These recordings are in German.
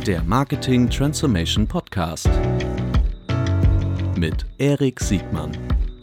Der Marketing Transformation Podcast mit Erik Siegmann.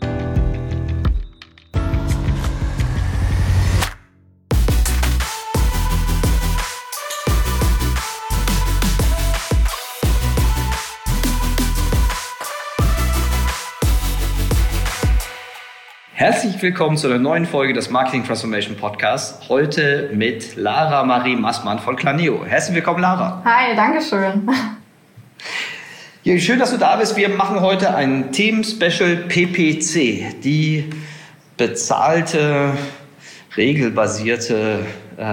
Herzlich willkommen zu einer neuen Folge des Marketing Transformation Podcasts. Heute mit Lara Marie Maßmann von Planeo. Herzlich willkommen, Lara. Hi, danke schön. Ja, schön, dass du da bist. Wir machen heute ein Themen-Special PPC, die bezahlte, regelbasierte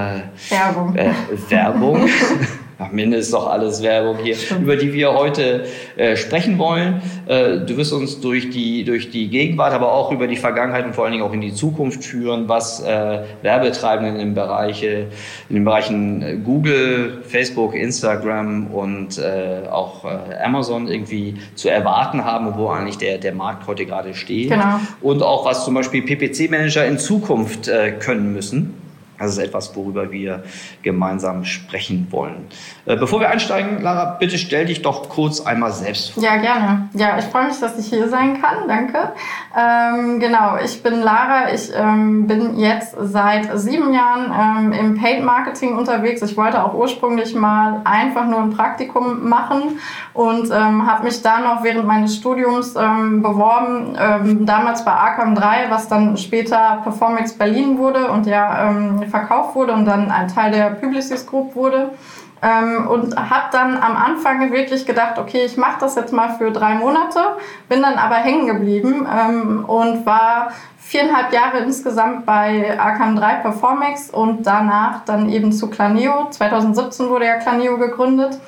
Werbung. Am Ende ist doch alles Werbung hier, über die wir heute sprechen wollen. Du wirst uns durch die Gegenwart, aber auch über die Vergangenheit und vor allen Dingen auch in die Zukunft führen, was Werbetreibenden in den Bereichen Google, Facebook, Instagram und auch Amazon irgendwie zu erwarten haben und wo eigentlich der Markt heute gerade steht. Genau. Und auch was zum Beispiel PPC-Manager in Zukunft können müssen. Das ist etwas, worüber wir gemeinsam sprechen wollen. Bevor wir einsteigen, Lara, bitte stell dich doch kurz einmal selbst vor. Ja, gerne. Ja, ich freue mich, dass ich hier sein kann. Danke. Genau, ich bin Lara. Ich bin jetzt seit 7 Jahren im Paid Marketing unterwegs. Ich wollte auch ursprünglich mal einfach nur ein Praktikum machen und habe mich da noch während meines Studiums beworben. Damals bei Arkham 3, was dann später Performix Berlin wurde und verkauft wurde und dann ein Teil der Publicis Group wurde. Und habe dann am Anfang wirklich gedacht, okay, ich mache das jetzt mal für 3 Monate, bin dann aber hängen geblieben und war 4,5 Jahre insgesamt bei Arkham 3 Performix und danach dann eben zu Planeo. 2017 wurde ja Planeo gegründet.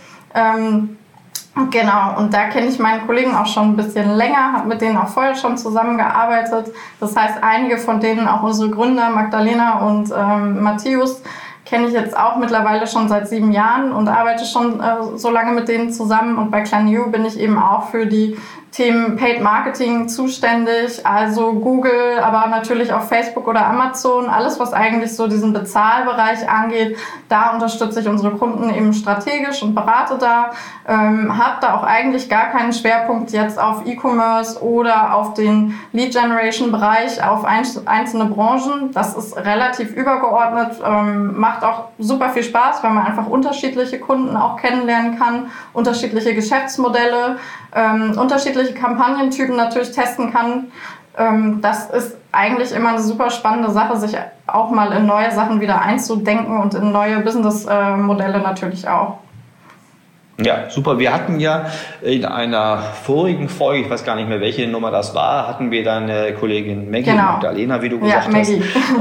Genau, und da kenne ich meine Kollegen auch schon ein bisschen länger, habe mit denen auch vorher schon zusammengearbeitet. Das heißt, einige von denen, auch unsere Gründer, Magdalena und Matthäus, kenne ich jetzt auch mittlerweile schon seit 7 Jahren und arbeite schon so lange mit denen zusammen. Und bei Planeo bin ich eben auch für die Themen Paid Marketing zuständig, also Google, aber natürlich auch Facebook oder Amazon, alles was eigentlich so diesen Bezahlbereich angeht, da unterstütze ich unsere Kunden eben strategisch und berate da, habe da auch eigentlich gar keinen Schwerpunkt jetzt auf E-Commerce oder auf den Lead-Generation-Bereich, auf einzelne Branchen, das ist relativ übergeordnet, macht auch super viel Spaß, weil man einfach unterschiedliche Kunden auch kennenlernen kann, unterschiedliche Geschäftsmodelle, unterschiedliche Kampagnentypen natürlich testen kann. Das ist eigentlich immer eine super spannende Sache, sich auch mal in neue Sachen wieder einzudenken und in neue Businessmodelle natürlich auch. Ja, super. Wir hatten ja in einer vorigen Folge, ich weiß gar nicht mehr, welche Nummer das war, hatten wir deine Kollegin Maggie, genau. Magdalena, wie du gesagt hast.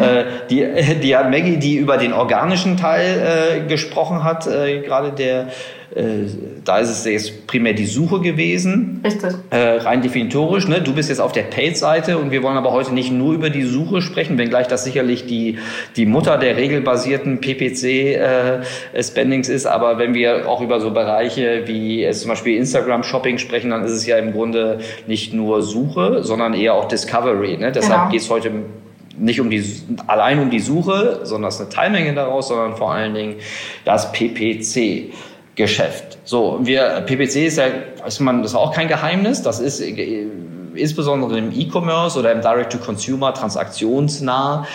Die über den organischen Teil gesprochen hat, gerade da ist es jetzt primär die Suche gewesen. Richtig. Rein definitorisch. Ne? Du bist jetzt auf der Paid-Seite und wir wollen aber heute nicht nur über die Suche sprechen, wenngleich das sicherlich die Mutter der regelbasierten PPC-Spendings ist. Aber wenn wir auch über so Bereiche wie zum Beispiel Instagram-Shopping sprechen, dann ist es ja im Grunde nicht nur Suche, sondern eher auch Discovery. Ne? Deshalb geht es heute nicht allein um die Suche, sondern es ist eine Teilmenge daraus, sondern vor allen Dingen das PPC-Geschäft. So, PPC ist das auch kein Geheimnis. Das ist insbesondere im E-Commerce oder im Direct-to-Consumer transaktionsnah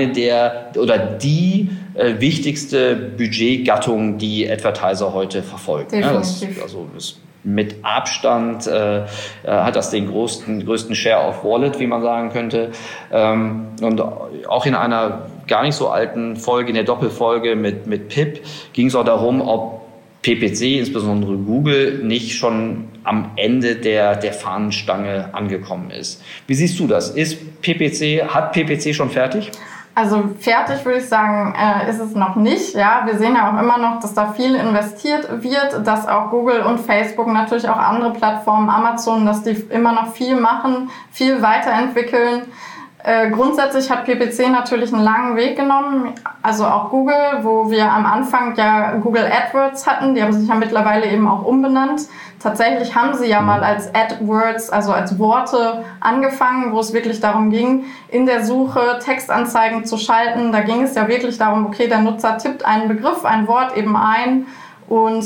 die wichtigste Budgetgattung, die Advertiser heute verfolgen. Definitiv. Ja, das mit Abstand hat das den größten Share of Wallet, wie man sagen könnte. Und auch in einer gar nicht so alten Folge, in der Doppelfolge mit Pip, ging es auch darum, ob PPC, insbesondere Google, nicht schon am Ende der Fahnenstange angekommen ist. Wie siehst du das? Hat PPC schon fertig? Also fertig würde ich sagen, ist es noch nicht. Ja, wir sehen ja auch immer noch, dass da viel investiert wird, dass auch Google und Facebook, natürlich auch andere Plattformen, Amazon, dass die immer noch viel machen, viel weiterentwickeln. Grundsätzlich hat PPC natürlich einen langen Weg genommen, also auch Google, wo wir am Anfang ja Google AdWords hatten, die haben sich ja mittlerweile eben auch umbenannt. Tatsächlich haben sie ja mal als AdWords, also als Worte angefangen, wo es wirklich darum ging, in der Suche Textanzeigen zu schalten. Da ging es ja wirklich darum, okay, der Nutzer tippt einen Begriff, ein Wort eben ein und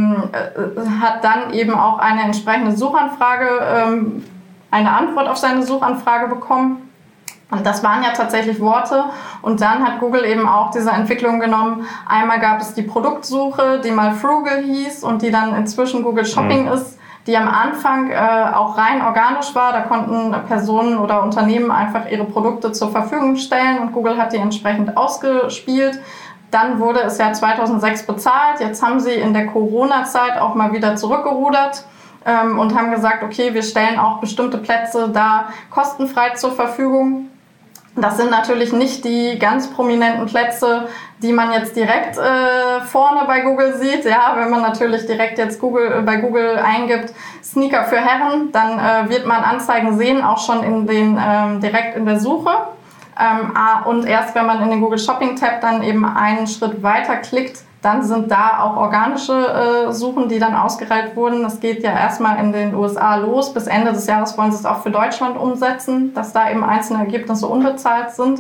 hat dann eben auch eine entsprechende Suchanfrage, eine Antwort auf seine Suchanfrage bekommen. Und das waren ja tatsächlich Worte. Und dann hat Google eben auch diese Entwicklung genommen. Einmal gab es die Produktsuche, die mal Frugal hieß und die dann inzwischen Google Shopping ist, die am Anfang auch rein organisch war. Da konnten Personen oder Unternehmen einfach ihre Produkte zur Verfügung stellen und Google hat die entsprechend ausgespielt. Dann wurde es ja 2006 bezahlt. Jetzt haben sie in der Corona-Zeit auch mal wieder zurückgerudert und haben gesagt, okay, wir stellen auch bestimmte Plätze da kostenfrei zur Verfügung. Das sind natürlich nicht die ganz prominenten Plätze, die man jetzt direkt vorne bei Google sieht. Ja, wenn man natürlich direkt jetzt bei Google eingibt, Sneaker für Herren, dann wird man Anzeigen sehen, auch schon direkt in der Suche. Und erst wenn man in den Google Shopping Tab dann eben einen Schritt weiter klickt, dann sind da auch organische Suchen, die dann ausgereiht wurden. Das geht ja erstmal in den USA los. Bis Ende des Jahres wollen sie es auch für Deutschland umsetzen, dass da eben einzelne Ergebnisse unbezahlt sind.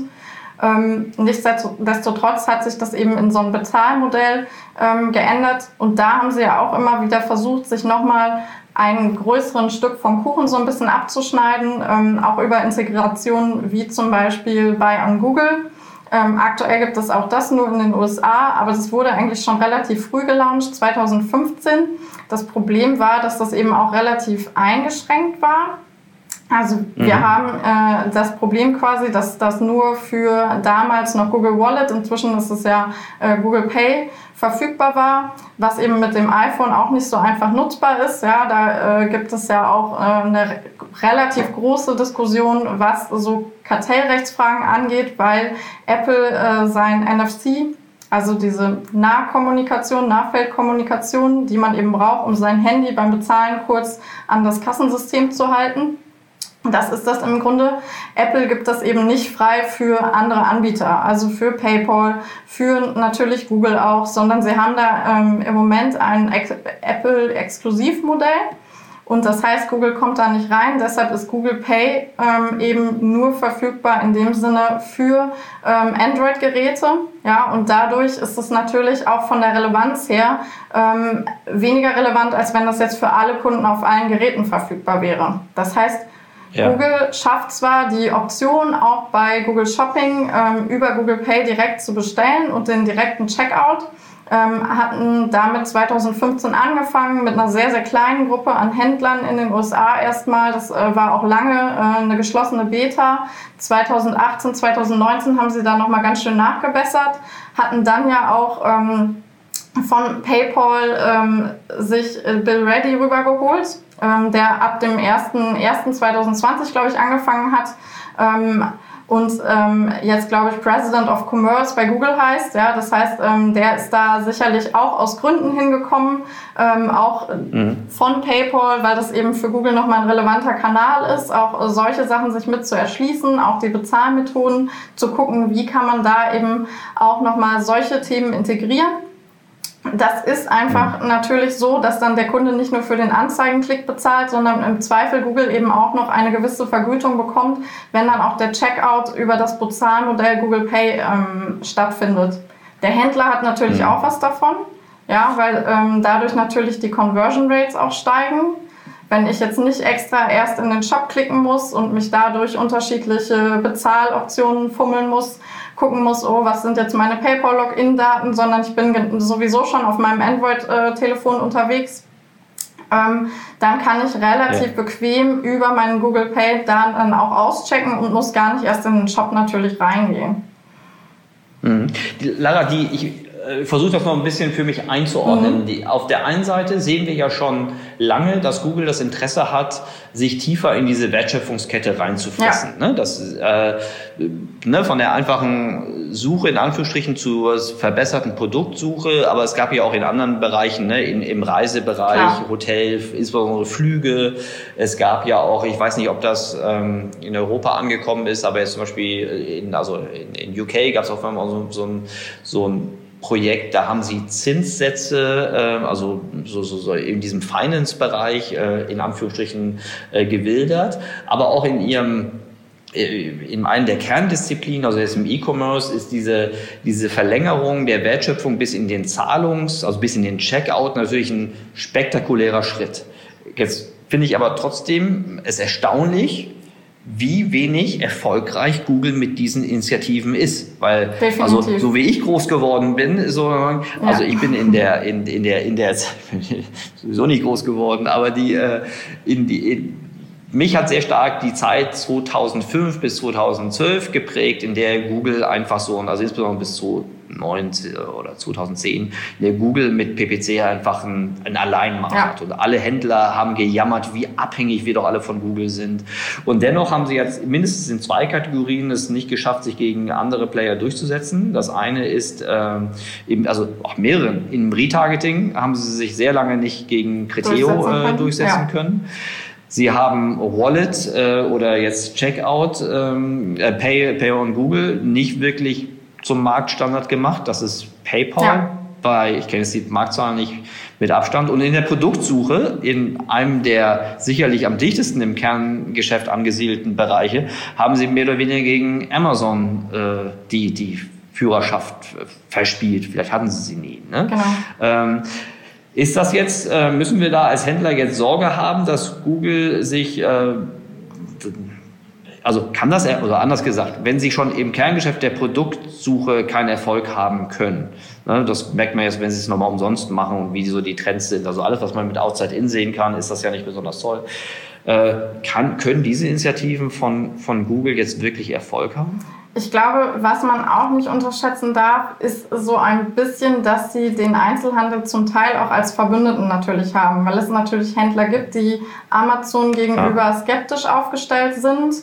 Nichtsdestotrotz hat sich das eben in so ein Bezahlmodell geändert. Und da haben sie ja auch immer wieder versucht, sich nochmal einen größeren Stück vom Kuchen so ein bisschen abzuschneiden, auch über Integrationen wie zum Beispiel bei Google. Aktuell gibt es auch das nur in den USA, aber das wurde eigentlich schon relativ früh gelauncht, 2015. Das Problem war, dass das eben auch relativ eingeschränkt war. Also wir haben das Problem quasi, dass das nur für damals noch Google Wallet, inzwischen ist es ja Google Pay, verfügbar war, was eben mit dem iPhone auch nicht so einfach nutzbar ist. Ja, da gibt es ja auch eine relativ große Diskussion, was so Kartellrechtsfragen angeht, weil Apple sein NFC, also diese Nahfeldkommunikation, die man eben braucht, um sein Handy beim Bezahlen kurz an das Kassensystem zu halten, das ist das im Grunde. Apple gibt das eben nicht frei für andere Anbieter, also für PayPal, für natürlich Google auch, sondern sie haben da im Moment ein Apple-Exklusivmodell und das heißt, Google kommt da nicht rein. Deshalb ist Google Pay eben nur verfügbar in dem Sinne für Android-Geräte. Ja, und dadurch ist es natürlich auch von der Relevanz her weniger relevant, als wenn das jetzt für alle Kunden auf allen Geräten verfügbar wäre. Das heißt, Google schafft zwar die Option, auch bei Google Shopping über Google Pay direkt zu bestellen und den direkten Checkout, hatten damit 2015 angefangen mit einer sehr, sehr kleinen Gruppe an Händlern in den USA erstmal. Das war auch lange eine geschlossene Beta. 2018, 2019 haben sie da nochmal ganz schön nachgebessert, hatten dann ja auch von PayPal sich Bill Ready rübergeholt, der ab dem 01.01.2020, glaube ich, angefangen hat und jetzt, glaube ich, President of Commerce bei Google heißt. Ja, das heißt, der ist da sicherlich auch aus Gründen hingekommen, auch von PayPal, weil das eben für Google nochmal ein relevanter Kanal ist, auch solche Sachen sich mit zu erschließen, auch die Bezahlmethoden zu gucken, wie kann man da eben auch nochmal solche Themen integrieren. Das ist einfach natürlich so, dass dann der Kunde nicht nur für den Anzeigenklick bezahlt, sondern im Zweifel Google eben auch noch eine gewisse Vergütung bekommt, wenn dann auch der Checkout über das Bezahlmodell Google Pay stattfindet. Der Händler hat natürlich auch was davon, ja, weil dadurch natürlich die Conversion Rates auch steigen. Wenn ich jetzt nicht extra erst in den Shop klicken muss und mich dadurch unterschiedliche Bezahloptionen fummeln muss, gucken muss, oh, was sind jetzt meine PayPal-Login-Daten, sondern ich bin sowieso schon auf meinem Android-Telefon unterwegs, dann kann ich relativ bequem über meinen Google Pay dann auch auschecken und muss gar nicht erst in den Shop natürlich reingehen. Lara, ich versuche das noch ein bisschen für mich einzuordnen. Auf der einen Seite sehen wir ja schon lange, dass Google das Interesse hat, sich tiefer in diese Wertschöpfungskette reinzufressen. Ja. Ne? Das, von der einfachen Suche in Anführungsstrichen zur verbesserten Produktsuche, aber es gab ja auch in anderen Bereichen, ne? Im Reisebereich, Hotel, insbesondere Flüge. Es gab ja auch, ich weiß nicht, ob das in Europa angekommen ist, aber jetzt zum Beispiel in UK gab es auch so ein Projekt, da haben sie Zinssätze, also so in diesem Finance-Bereich in Anführungsstrichen gewildert, aber auch in ihrem in einer der Kerndisziplinen, also jetzt im E-Commerce, ist diese Verlängerung der Wertschöpfung bis in den also bis in den Checkout natürlich ein spektakulärer Schritt. Jetzt finde ich aber trotzdem es erstaunlich, wie wenig erfolgreich Google mit diesen Initiativen ist. Weil, also, so wie ich groß geworden bin, also ich bin in der sowieso nicht groß geworden, aber mich hat sehr stark die Zeit 2005 bis 2012 geprägt, in der Google einfach so, also insbesondere bis 2009 oder 2010, in der Google mit PPC einfach ein Alleinmarkt hat. Und alle Händler haben gejammert, wie abhängig wir doch alle von Google sind. Und dennoch haben sie jetzt mindestens in 2 Kategorien es nicht geschafft, sich gegen andere Player durchzusetzen. Das eine ist also auch mehreren. Im Retargeting haben sie sich sehr lange nicht gegen Criteo durchsetzen können. Sie haben Wallet oder jetzt Checkout, Pay on Google nicht wirklich zum Marktstandard gemacht. Das ist PayPal. Ich kenne jetzt die Marktzahlen nicht mit Abstand. Und in der Produktsuche, in einem der sicherlich am dichtesten im Kerngeschäft angesiedelten Bereiche, haben sie mehr oder weniger gegen Amazon die Führerschaft verspielt. Vielleicht hatten sie nie. Ne? Genau. Ist das jetzt, müssen wir da als Händler jetzt Sorge haben, dass Google sich, also kann das, oder anders gesagt, wenn sie schon im Kerngeschäft der Produktsuche keinen Erfolg haben können, ne, das merkt man jetzt, wenn sie es nochmal umsonst machen und wie so die Trends sind, also alles, was man mit Outside-In sehen kann, ist das ja nicht besonders toll. Können diese Initiativen von Google jetzt wirklich Erfolg haben? Ich glaube, was man auch nicht unterschätzen darf, ist so ein bisschen, dass sie den Einzelhandel zum Teil auch als Verbündeten natürlich haben, weil es natürlich Händler gibt, die Amazon gegenüber skeptisch aufgestellt sind.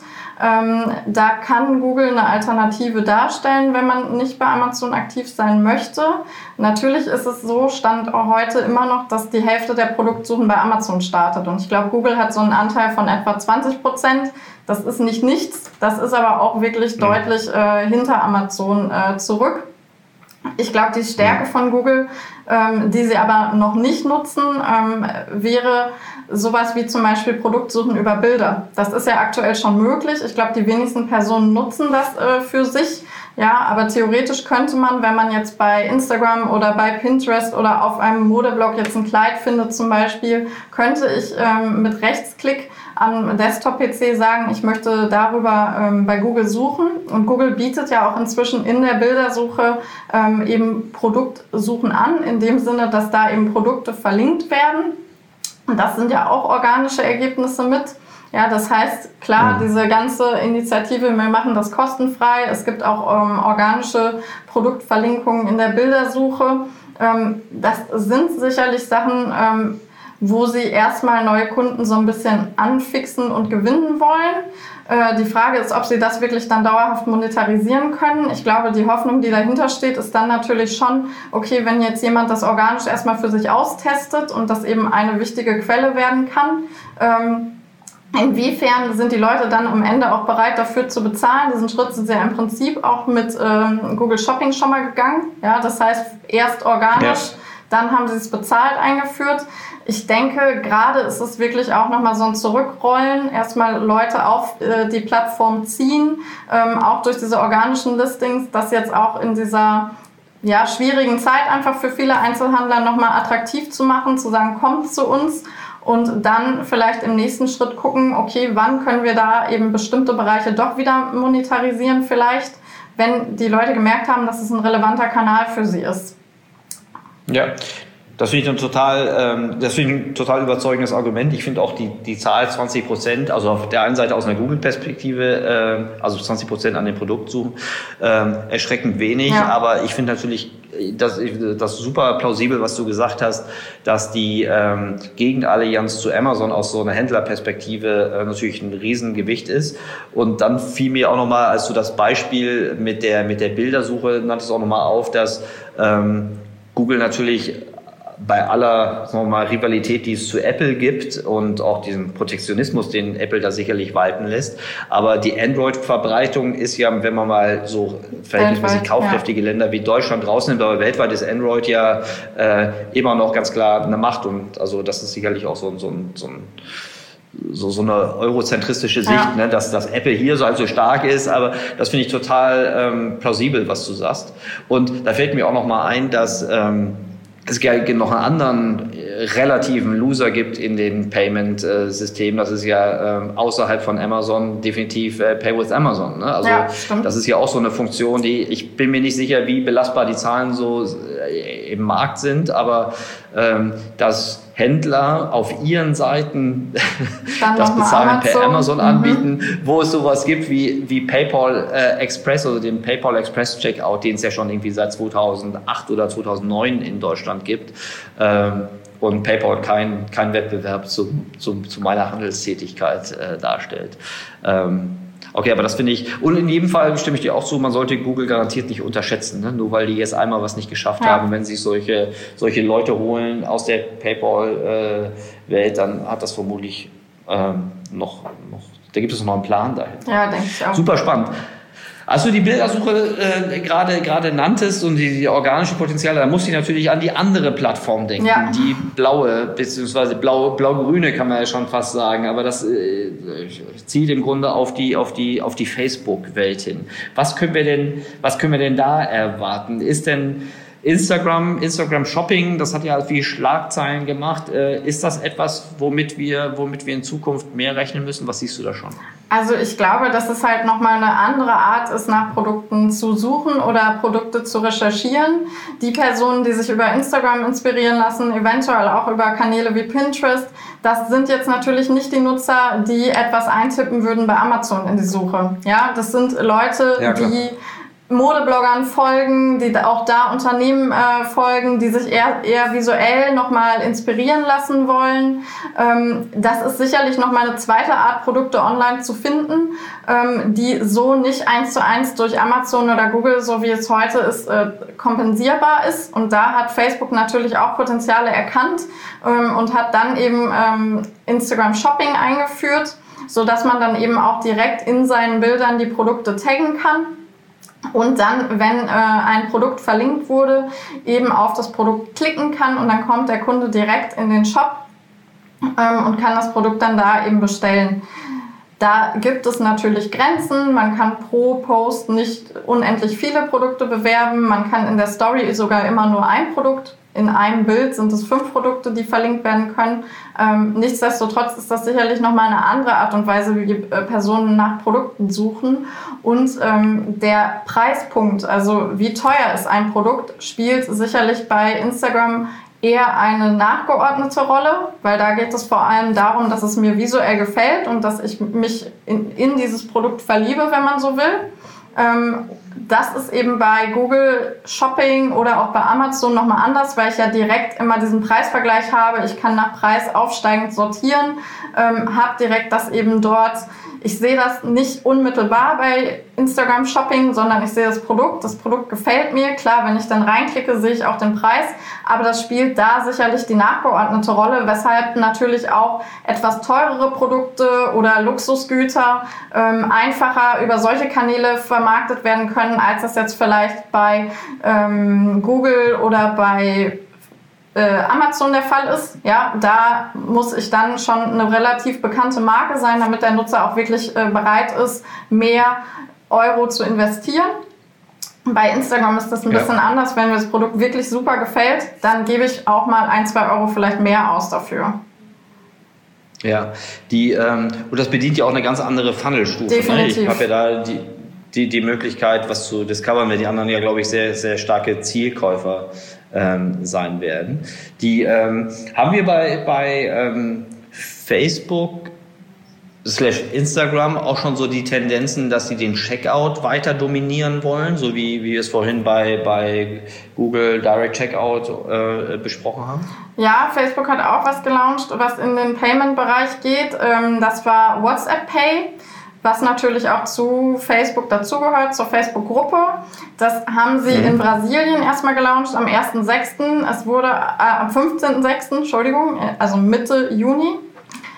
Da kann Google eine Alternative darstellen, wenn man nicht bei Amazon aktiv sein möchte. Natürlich ist es so, Stand heute immer noch, dass die Hälfte der Produktsuchen bei Amazon startet. Und ich glaube, Google hat so einen Anteil von etwa 20%. Das ist nicht nichts, das ist aber auch wirklich deutlich hinter Amazon zurück. Ich glaube, die Stärke von Google, die sie aber noch nicht nutzen, wäre sowas wie zum Beispiel Produktsuchen über Bilder. Das ist ja aktuell schon möglich. Ich glaube, die wenigsten Personen nutzen das für sich. Ja, aber theoretisch könnte man, wenn man jetzt bei Instagram oder bei Pinterest oder auf einem Modeblog jetzt ein Kleid findet zum Beispiel, könnte ich mit Rechtsklick am Desktop-PC sagen, ich möchte darüber bei Google suchen. Und Google bietet ja auch inzwischen in der Bildersuche eben Produktsuchen an, in dem Sinne, dass da eben Produkte verlinkt werden. Und das sind ja auch organische Ergebnisse mit. Ja, das heißt, klar, diese ganze Initiative, wir machen das kostenfrei. Es gibt auch organische Produktverlinkungen in der Bildersuche. Das sind sicherlich Sachen, wo sie erstmal neue Kunden so ein bisschen anfixen und gewinnen wollen. Die Frage ist, ob sie das wirklich dann dauerhaft monetarisieren können. Ich glaube, die Hoffnung, die dahinter steht, ist dann natürlich schon, okay, wenn jetzt jemand das organisch erstmal für sich austestet und das eben eine wichtige Quelle werden kann, inwiefern sind die Leute dann am Ende auch bereit dafür zu bezahlen? Diesen Schritt sind sie ja im Prinzip auch mit Google Shopping schon mal gegangen. Ja, das heißt, erst organisch, dann haben sie es bezahlt eingeführt. Ich denke, gerade ist es wirklich auch nochmal so ein Zurückrollen, erstmal Leute auf die Plattform ziehen, auch durch diese organischen Listings, das jetzt auch in dieser schwierigen Zeit einfach für viele Einzelhandler nochmal attraktiv zu machen, zu sagen, kommt zu uns. Und dann vielleicht im nächsten Schritt gucken, okay, wann können wir da eben bestimmte Bereiche doch wieder monetarisieren vielleicht, wenn die Leute gemerkt haben, dass es ein relevanter Kanal für sie ist. Ja, das finde ich ein total überzeugendes Argument. Ich finde auch die Zahl 20%, also auf der einen Seite aus einer Google-Perspektive, also 20% an den Produktsuchen, erschreckend wenig. Ja. Aber ich finde natürlich das super plausibel, was du gesagt hast, dass die Gegenallianz zu Amazon aus so einer Händlerperspektive natürlich ein Riesengewicht ist. Und dann fiel mir auch nochmal, als du das Beispiel mit der Bildersuche nanntest, auch nochmal auf, dass Google natürlich bei aller, sagen wir mal, Rivalität, die es zu Apple gibt und auch diesem Protektionismus, den Apple da sicherlich walten lässt. Aber die Android-Verbreitung ist ja, wenn man mal so verhältnismäßig kaufkräftige Länder wie Deutschland rausnimmt, aber weltweit ist Android ja immer noch ganz klar eine Macht. Und also das ist sicherlich auch so ein so eine eurozentristische Sicht, ne, dass Apple hier so also stark ist, aber das finde ich total plausibel, was du sagst. Und da fällt mir auch noch mal ein, dass es noch einen anderen relativen Loser gibt in den Payment-Systemen. Das ist ja außerhalb von Amazon definitiv Pay with Amazon. Ne? Also das ist ja auch so eine Funktion, die ich bin mir nicht sicher, wie belastbar die Zahlen so im Markt sind, aber dass Händler auf ihren Seiten das Bezahlen per Amazon anbieten, wo es sowas gibt wie PayPal Express, also den PayPal Express Checkout, den es ja schon irgendwie seit 2008 oder 2009 in Deutschland gibt. Und PayPal kein Wettbewerb zu meiner Handelstätigkeit darstellt. Okay, aber das finde ich, und in jedem Fall stimme ich dir auch zu, man sollte Google garantiert nicht unterschätzen, ne? Nur weil die jetzt einmal was nicht geschafft haben, wenn sich solche Leute holen aus der PayPal-Welt, dann hat das vermutlich noch, da gibt es noch einen Plan dahinter. Ja, denke ich auch. Super spannend. Als du die Bildersuche gerade nanntest und die organische Potenziale, da musste ich natürlich an die andere Plattform denken, die blaue, beziehungsweise blau-grüne kann man ja schon fast sagen, aber das zielt im Grunde auf die Facebook-Welt hin. Was können wir denn da erwarten? Ist denn Instagram Shopping, das hat ja viel Schlagzeilen gemacht. Ist das etwas, womit wir in Zukunft mehr rechnen müssen? Was siehst du da schon? Also ich glaube, dass es halt nochmal eine andere Art ist, nach Produkten zu suchen oder Produkte zu recherchieren. Die Personen, die sich über Instagram inspirieren lassen, eventuell auch über Kanäle wie Pinterest, das sind jetzt natürlich nicht die Nutzer, die etwas eintippen würden bei Amazon in die Suche. Ja, das sind Leute, die Modebloggern folgen, die auch da Unternehmen folgen, die sich eher visuell nochmal inspirieren lassen wollen. Das ist sicherlich nochmal eine zweite Art, Produkte online zu finden, die so nicht 1:1 durch Amazon oder Google, so wie es heute ist, kompensierbar ist. Und da hat Facebook natürlich auch Potenziale erkannt und hat dann eben Instagram Shopping eingeführt, sodass man dann eben auch direkt in seinen Bildern die Produkte taggen kann. Und dann, wenn ein Produkt verlinkt wurde, eben auf das Produkt klicken kann und dann kommt der Kunde direkt in den Shop und kann das Produkt dann da eben bestellen. Da gibt es natürlich Grenzen. Man kann pro Post nicht unendlich viele Produkte bewerben. Man kann in der Story sogar immer nur ein Produkt. In einem Bild sind es 5 Produkte, die verlinkt werden können. Nichtsdestotrotz ist das sicherlich nochmal eine andere Art und Weise, wie Personen nach Produkten suchen. Und der Preispunkt, also wie teuer ist ein Produkt, spielt sicherlich bei Instagram eher eine nachgeordnete Rolle, weil da geht es vor allem darum, dass es mir visuell gefällt und dass ich mich in dieses Produkt verliebe, wenn man so will. Das ist eben bei Google Shopping oder auch bei Amazon nochmal anders, weil ich ja direkt immer diesen Preisvergleich habe. Ich kann nach Preis aufsteigend sortieren, habe direkt das eben dort. Ich sehe das nicht unmittelbar bei Instagram Shopping, sondern ich sehe das Produkt. Das Produkt gefällt mir. Klar, wenn ich dann reinklicke, sehe ich auch den Preis. Aber das spielt da sicherlich die nachgeordnete Rolle, weshalb natürlich auch etwas teurere Produkte oder Luxusgüter einfacher über solche Kanäle vermarktet werden können, als das jetzt vielleicht bei Google oder bei Amazon der Fall ist. Ja, da muss ich dann schon eine relativ bekannte Marke sein, damit der Nutzer auch wirklich bereit ist, mehr Euro zu investieren. Bei Instagram ist das ein bisschen anders. Wenn mir das Produkt wirklich super gefällt, dann gebe ich auch mal 1-2 Euro vielleicht mehr aus dafür. Ja, und das bedient ja auch eine ganz andere Funnelstufe. Definitiv. Ne? Ich habe ja da die Möglichkeit, was zu discovern, weil die anderen ja, glaube ich, sehr, sehr starke Zielkäufer sein werden. Haben wir bei Facebook /Instagram auch schon so die Tendenzen, dass sie den Checkout weiter dominieren wollen, so wie wir es vorhin bei Google Direct Checkout besprochen haben? Ja, Facebook hat auch was gelauncht, was in den Payment-Bereich geht. Das war WhatsApp Pay, was natürlich auch zu Facebook dazugehört, zur Facebook-Gruppe. Das haben sie in Brasilien erstmal gelauncht am 1.6. Es wurde am 15.6., Entschuldigung, also Mitte Juni.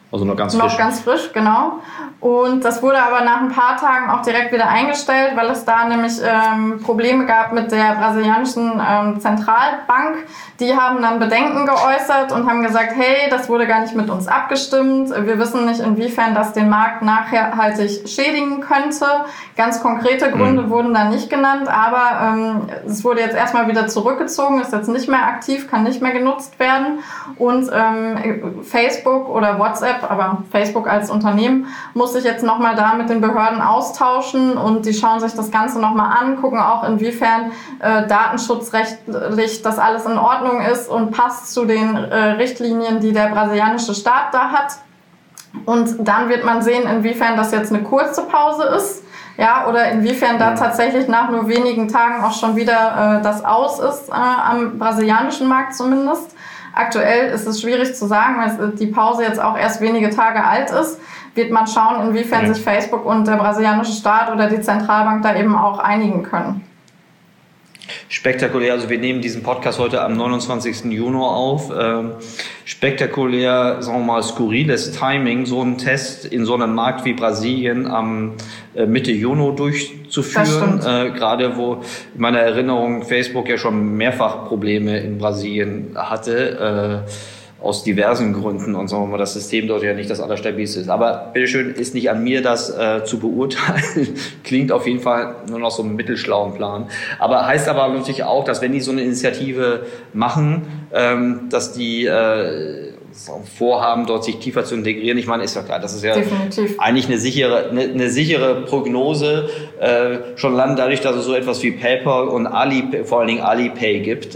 Also noch ganz frisch. Noch ganz frisch, genau. Und das wurde aber nach ein paar Tagen auch direkt wieder eingestellt, weil es da nämlich Probleme gab mit der brasilianischen Zentralbank. Die haben dann Bedenken geäußert und haben gesagt, hey, das wurde gar nicht mit uns abgestimmt. Wir wissen nicht, inwiefern das den Markt nachhaltig schädigen könnte. Ganz konkrete Gründe wurden da nicht genannt, aber es wurde jetzt erstmal wieder zurückgezogen, ist jetzt nicht mehr aktiv, kann nicht mehr genutzt werden. Und Facebook oder WhatsApp, aber Facebook als Unternehmen, muss sich jetzt nochmal da mit den Behörden austauschen und die schauen sich das Ganze nochmal an, gucken auch, inwiefern datenschutzrechtlich das alles in Ordnung ist und passt zu den Richtlinien, die der brasilianische Staat da hat. Und dann wird man sehen, inwiefern das jetzt eine kurze Pause ist, ja, oder inwiefern da tatsächlich nach nur wenigen Tagen auch schon wieder das aus ist, am brasilianischen Markt zumindest. Aktuell ist es schwierig zu sagen, weil die Pause jetzt auch erst wenige Tage alt ist. Wird man schauen, inwiefern sich Facebook und der brasilianische Staat oder die Zentralbank da eben auch einigen können. Spektakulär, also wir nehmen diesen Podcast heute am 29. Juni auf. Spektakulär, sagen wir mal, skurriles Timing, so einen Test in so einem Markt wie Brasilien am Mitte Juni durchzuführen. Gerade wo in meiner Erinnerung Facebook ja schon mehrfach Probleme in Brasilien hatte. Aus diversen Gründen und sagen wir mal, das System dort ja nicht das allerstabilste ist. Aber bitteschön, ist nicht an mir, das zu beurteilen. Klingt auf jeden Fall nur noch so einen mittelschlauen Plan. Aber heißt aber natürlich auch, dass wenn die so eine Initiative machen, dass die vorhaben, dort sich tiefer zu integrieren. Ich meine, ist ja klar, das ist ja definitiv eigentlich eine sichere Prognose. Schon lange dadurch, dass es so etwas wie PayPal und vor allen Dingen Alipay gibt,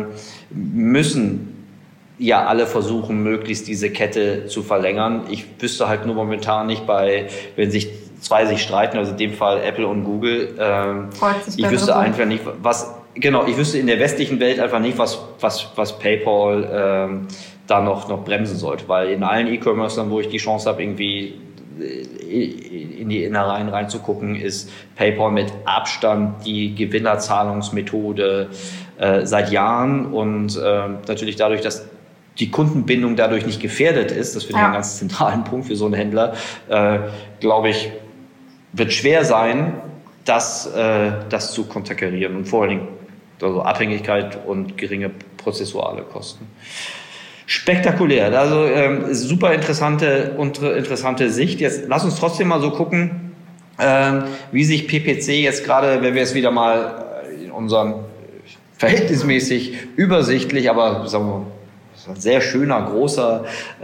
müssen ja alle versuchen, möglichst diese Kette zu verlängern. Ich wüsste halt nur momentan nicht wenn sich zwei sich streiten, also in dem Fall Apple und Google, ich wüsste einfach nicht, ich wüsste in der westlichen Welt einfach nicht, was PayPal da noch bremsen sollte, weil in allen E-Commercern, wo ich die Chance habe, irgendwie in die Innereien reinzugucken, ist PayPal mit Abstand die Gewinnerzahlungsmethode seit Jahren und natürlich dadurch, dass die Kundenbindung dadurch nicht gefährdet ist, das finde ich einen ganz zentralen Punkt für so einen Händler, glaube ich, wird schwer sein, das zu konterkarieren und vor allen Dingen also Abhängigkeit und geringe prozessuale Kosten. Spektakulär, also super interessante Sicht. Jetzt lass uns trotzdem mal so gucken, wie sich PPC jetzt gerade, wenn wir es wieder mal in unserem verhältnismäßig übersichtlich, aber sagen wir mal, ein sehr schöner, großer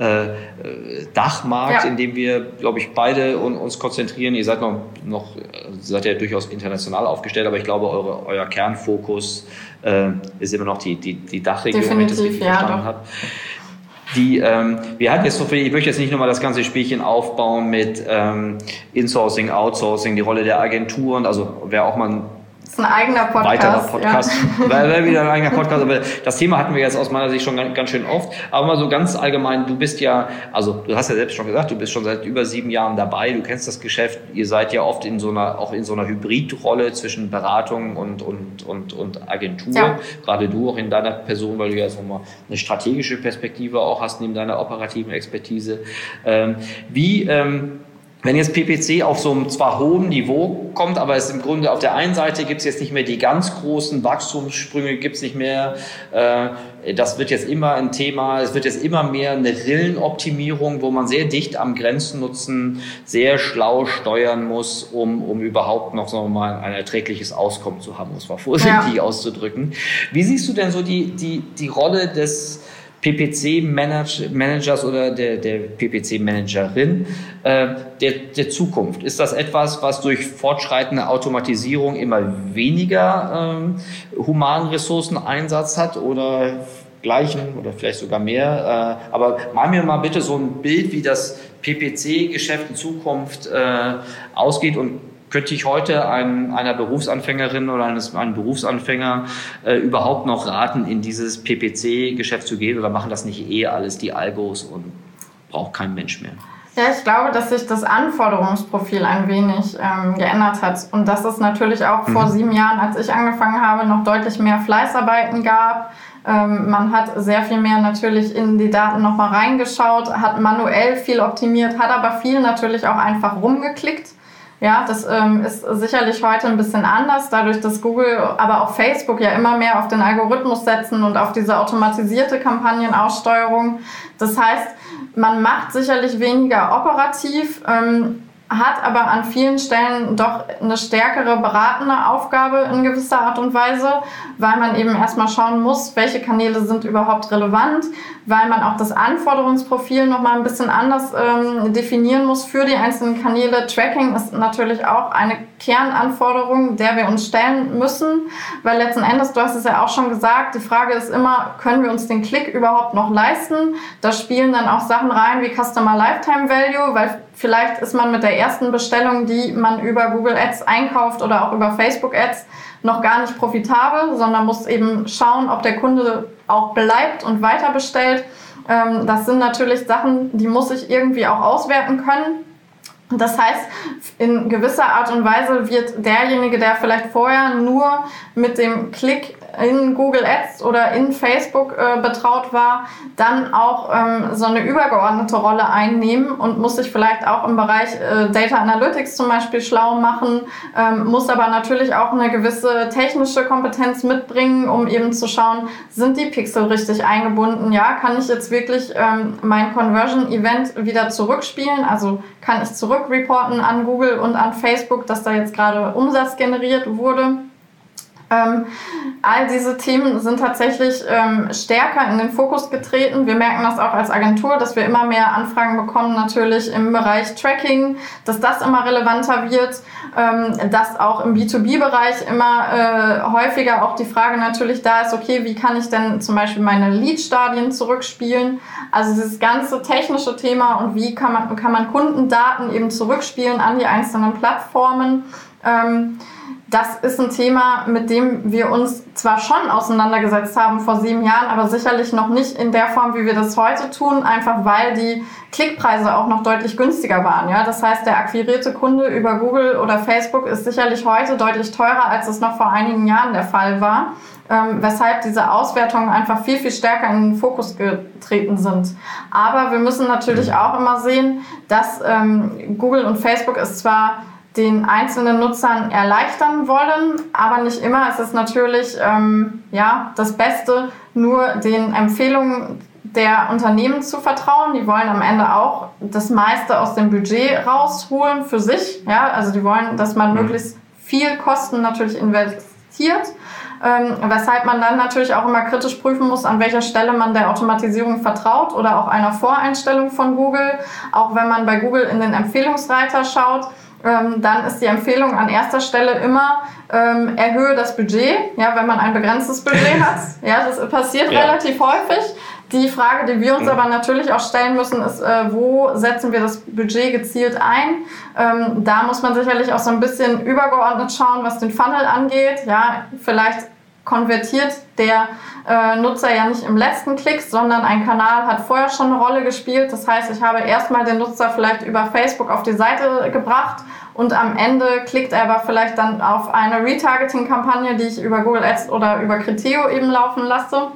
Dachmarkt, in dem wir, glaube ich, beide uns konzentrieren. Ihr seid seid ja durchaus international aufgestellt, aber ich glaube, euer Kernfokus ist immer noch die Dachregion, wenn ich das richtig verstanden habe. Wir hatten jetzt ich möchte jetzt nicht nochmal das ganze Spielchen aufbauen mit Insourcing, Outsourcing, die Rolle der Agenturen, also wäre auch mal das ist ein eigener Podcast. Weiterer Podcast. Wäre wieder ein eigener Podcast, aber das Thema hatten wir jetzt aus meiner Sicht schon ganz schön oft. Aber mal so ganz allgemein, du hast ja selbst schon gesagt, du bist schon seit über 7 Jahren dabei, du kennst das Geschäft, ihr seid ja oft auch in so einer Hybridrolle zwischen Beratung und Agentur. Ja. Gerade du auch in deiner Person, weil du ja jetzt nochmal eine strategische Perspektive auch hast, neben deiner operativen Expertise. Wenn jetzt PPC auf so einem zwar hohen Niveau kommt, aber es im Grunde auf der einen Seite gibt es jetzt nicht mehr die ganz großen Wachstumssprünge, gibt es nicht mehr, das wird jetzt immer ein Thema, es wird jetzt immer mehr eine Rillenoptimierung, wo man sehr dicht am Grenzennutzen sehr schlau steuern muss, um überhaupt noch sagen wir mal ein erträgliches Auskommen zu haben, um es mal vorsichtig auszudrücken. Wie siehst du denn so die Rolle des PPC-Managers oder der PPC-Managerin der Zukunft? Ist das etwas, was durch fortschreitende Automatisierung immer weniger humanen Ressourceneinsatz hat oder gleichen oder vielleicht sogar mehr? Aber mal mir mal bitte so ein Bild, wie das PPC-Geschäft in Zukunft ausgeht und könnte ich heute einer Berufsanfängerin oder einem Berufsanfänger überhaupt noch raten, in dieses PPC-Geschäft zu gehen oder machen das nicht alles die Algos und braucht kein Mensch mehr? Ja, ich glaube, dass sich das Anforderungsprofil ein wenig geändert hat und dass es natürlich auch vor 7 Jahren, als ich angefangen habe, noch deutlich mehr Fleißarbeiten gab, Man hat sehr viel mehr natürlich in die Daten nochmal reingeschaut, hat manuell viel optimiert, hat aber viel natürlich auch einfach rumgeklickt. Ja, das ist sicherlich heute ein bisschen anders, dadurch, dass Google, aber auch Facebook ja immer mehr auf den Algorithmus setzen und auf diese automatisierte Kampagnenaussteuerung. Das heißt, man macht sicherlich weniger operativ, hat aber an vielen Stellen doch eine stärkere beratende Aufgabe in gewisser Art und Weise, weil man eben erstmal schauen muss, welche Kanäle sind überhaupt relevant, weil man auch das Anforderungsprofil nochmal ein bisschen anders definieren muss für die einzelnen Kanäle. Tracking ist natürlich auch eine Kernanforderung, der wir uns stellen müssen, weil letzten Endes, du hast es ja auch schon gesagt, die Frage ist immer, können wir uns den Klick überhaupt noch leisten? Da spielen dann auch Sachen rein wie Customer Lifetime Value, weil vielleicht ist man mit der ersten Bestellung, die man über Google Ads einkauft oder auch über Facebook Ads, noch gar nicht profitabel, sondern muss eben schauen, ob der Kunde auch bleibt und weiter bestellt. Das sind natürlich Sachen, die muss ich irgendwie auch auswerten können. Das heißt, in gewisser Art und Weise wird derjenige, der vielleicht vorher nur mit dem Klick in Google Ads oder in Facebook betraut war, dann auch so eine übergeordnete Rolle einnehmen und muss sich vielleicht auch im Bereich Data Analytics zum Beispiel schlau machen, muss aber natürlich auch eine gewisse technische Kompetenz mitbringen, um eben zu schauen, sind die Pixel richtig eingebunden? Ja, kann ich jetzt wirklich mein Conversion-Event wieder zurückspielen? Also kann ich zurückreporten an Google und an Facebook, dass da jetzt gerade Umsatz generiert wurde? All diese Themen sind tatsächlich stärker in den Fokus getreten. Wir merken das auch als Agentur, dass wir immer mehr Anfragen bekommen, natürlich im Bereich Tracking, dass das immer relevanter wird, dass auch im B2B-Bereich immer häufiger auch die Frage natürlich da ist, okay, wie kann ich denn zum Beispiel meine Lead-Stadien zurückspielen? Also dieses ganze technische Thema und wie kann man Kundendaten eben zurückspielen an die einzelnen Plattformen. Das ist ein Thema, mit dem wir uns zwar schon auseinandergesetzt haben vor 7 Jahren, aber sicherlich noch nicht in der Form, wie wir das heute tun, einfach weil die Klickpreise auch noch deutlich günstiger waren. Ja? Das heißt, der akquirierte Kunde über Google oder Facebook ist sicherlich heute deutlich teurer, als es noch vor einigen Jahren der Fall war, weshalb diese Auswertungen einfach viel, viel stärker in den Fokus getreten sind. Aber wir müssen natürlich auch immer sehen, dass Google und Facebook es zwar den einzelnen Nutzern erleichtern wollen, aber nicht immer. Es ist natürlich das Beste, nur den Empfehlungen der Unternehmen zu vertrauen. Die wollen am Ende auch das meiste aus dem Budget rausholen für sich. Ja? Also die wollen, dass man möglichst viel Kosten natürlich investiert. Weshalb man dann natürlich auch immer kritisch prüfen muss, an welcher Stelle man der Automatisierung vertraut oder auch einer Voreinstellung von Google. Auch wenn man bei Google in den Empfehlungsreiter schaut, dann ist die Empfehlung an erster Stelle immer, erhöhe das Budget, ja, wenn man ein begrenztes Budget hat. Ja, das passiert relativ häufig. Die Frage, die wir uns aber natürlich auch stellen müssen, ist, wo setzen wir das Budget gezielt ein? Da muss man sicherlich auch so ein bisschen übergeordnet schauen, was den Funnel angeht. Ja, vielleicht konvertiert der Nutzer ja nicht im letzten Klick, sondern ein Kanal hat vorher schon eine Rolle gespielt. Das heißt, ich habe erstmal den Nutzer vielleicht über Facebook auf die Seite gebracht und am Ende klickt er aber vielleicht dann auf eine Retargeting-Kampagne, die ich über Google Ads oder über Criteo eben laufen lasse.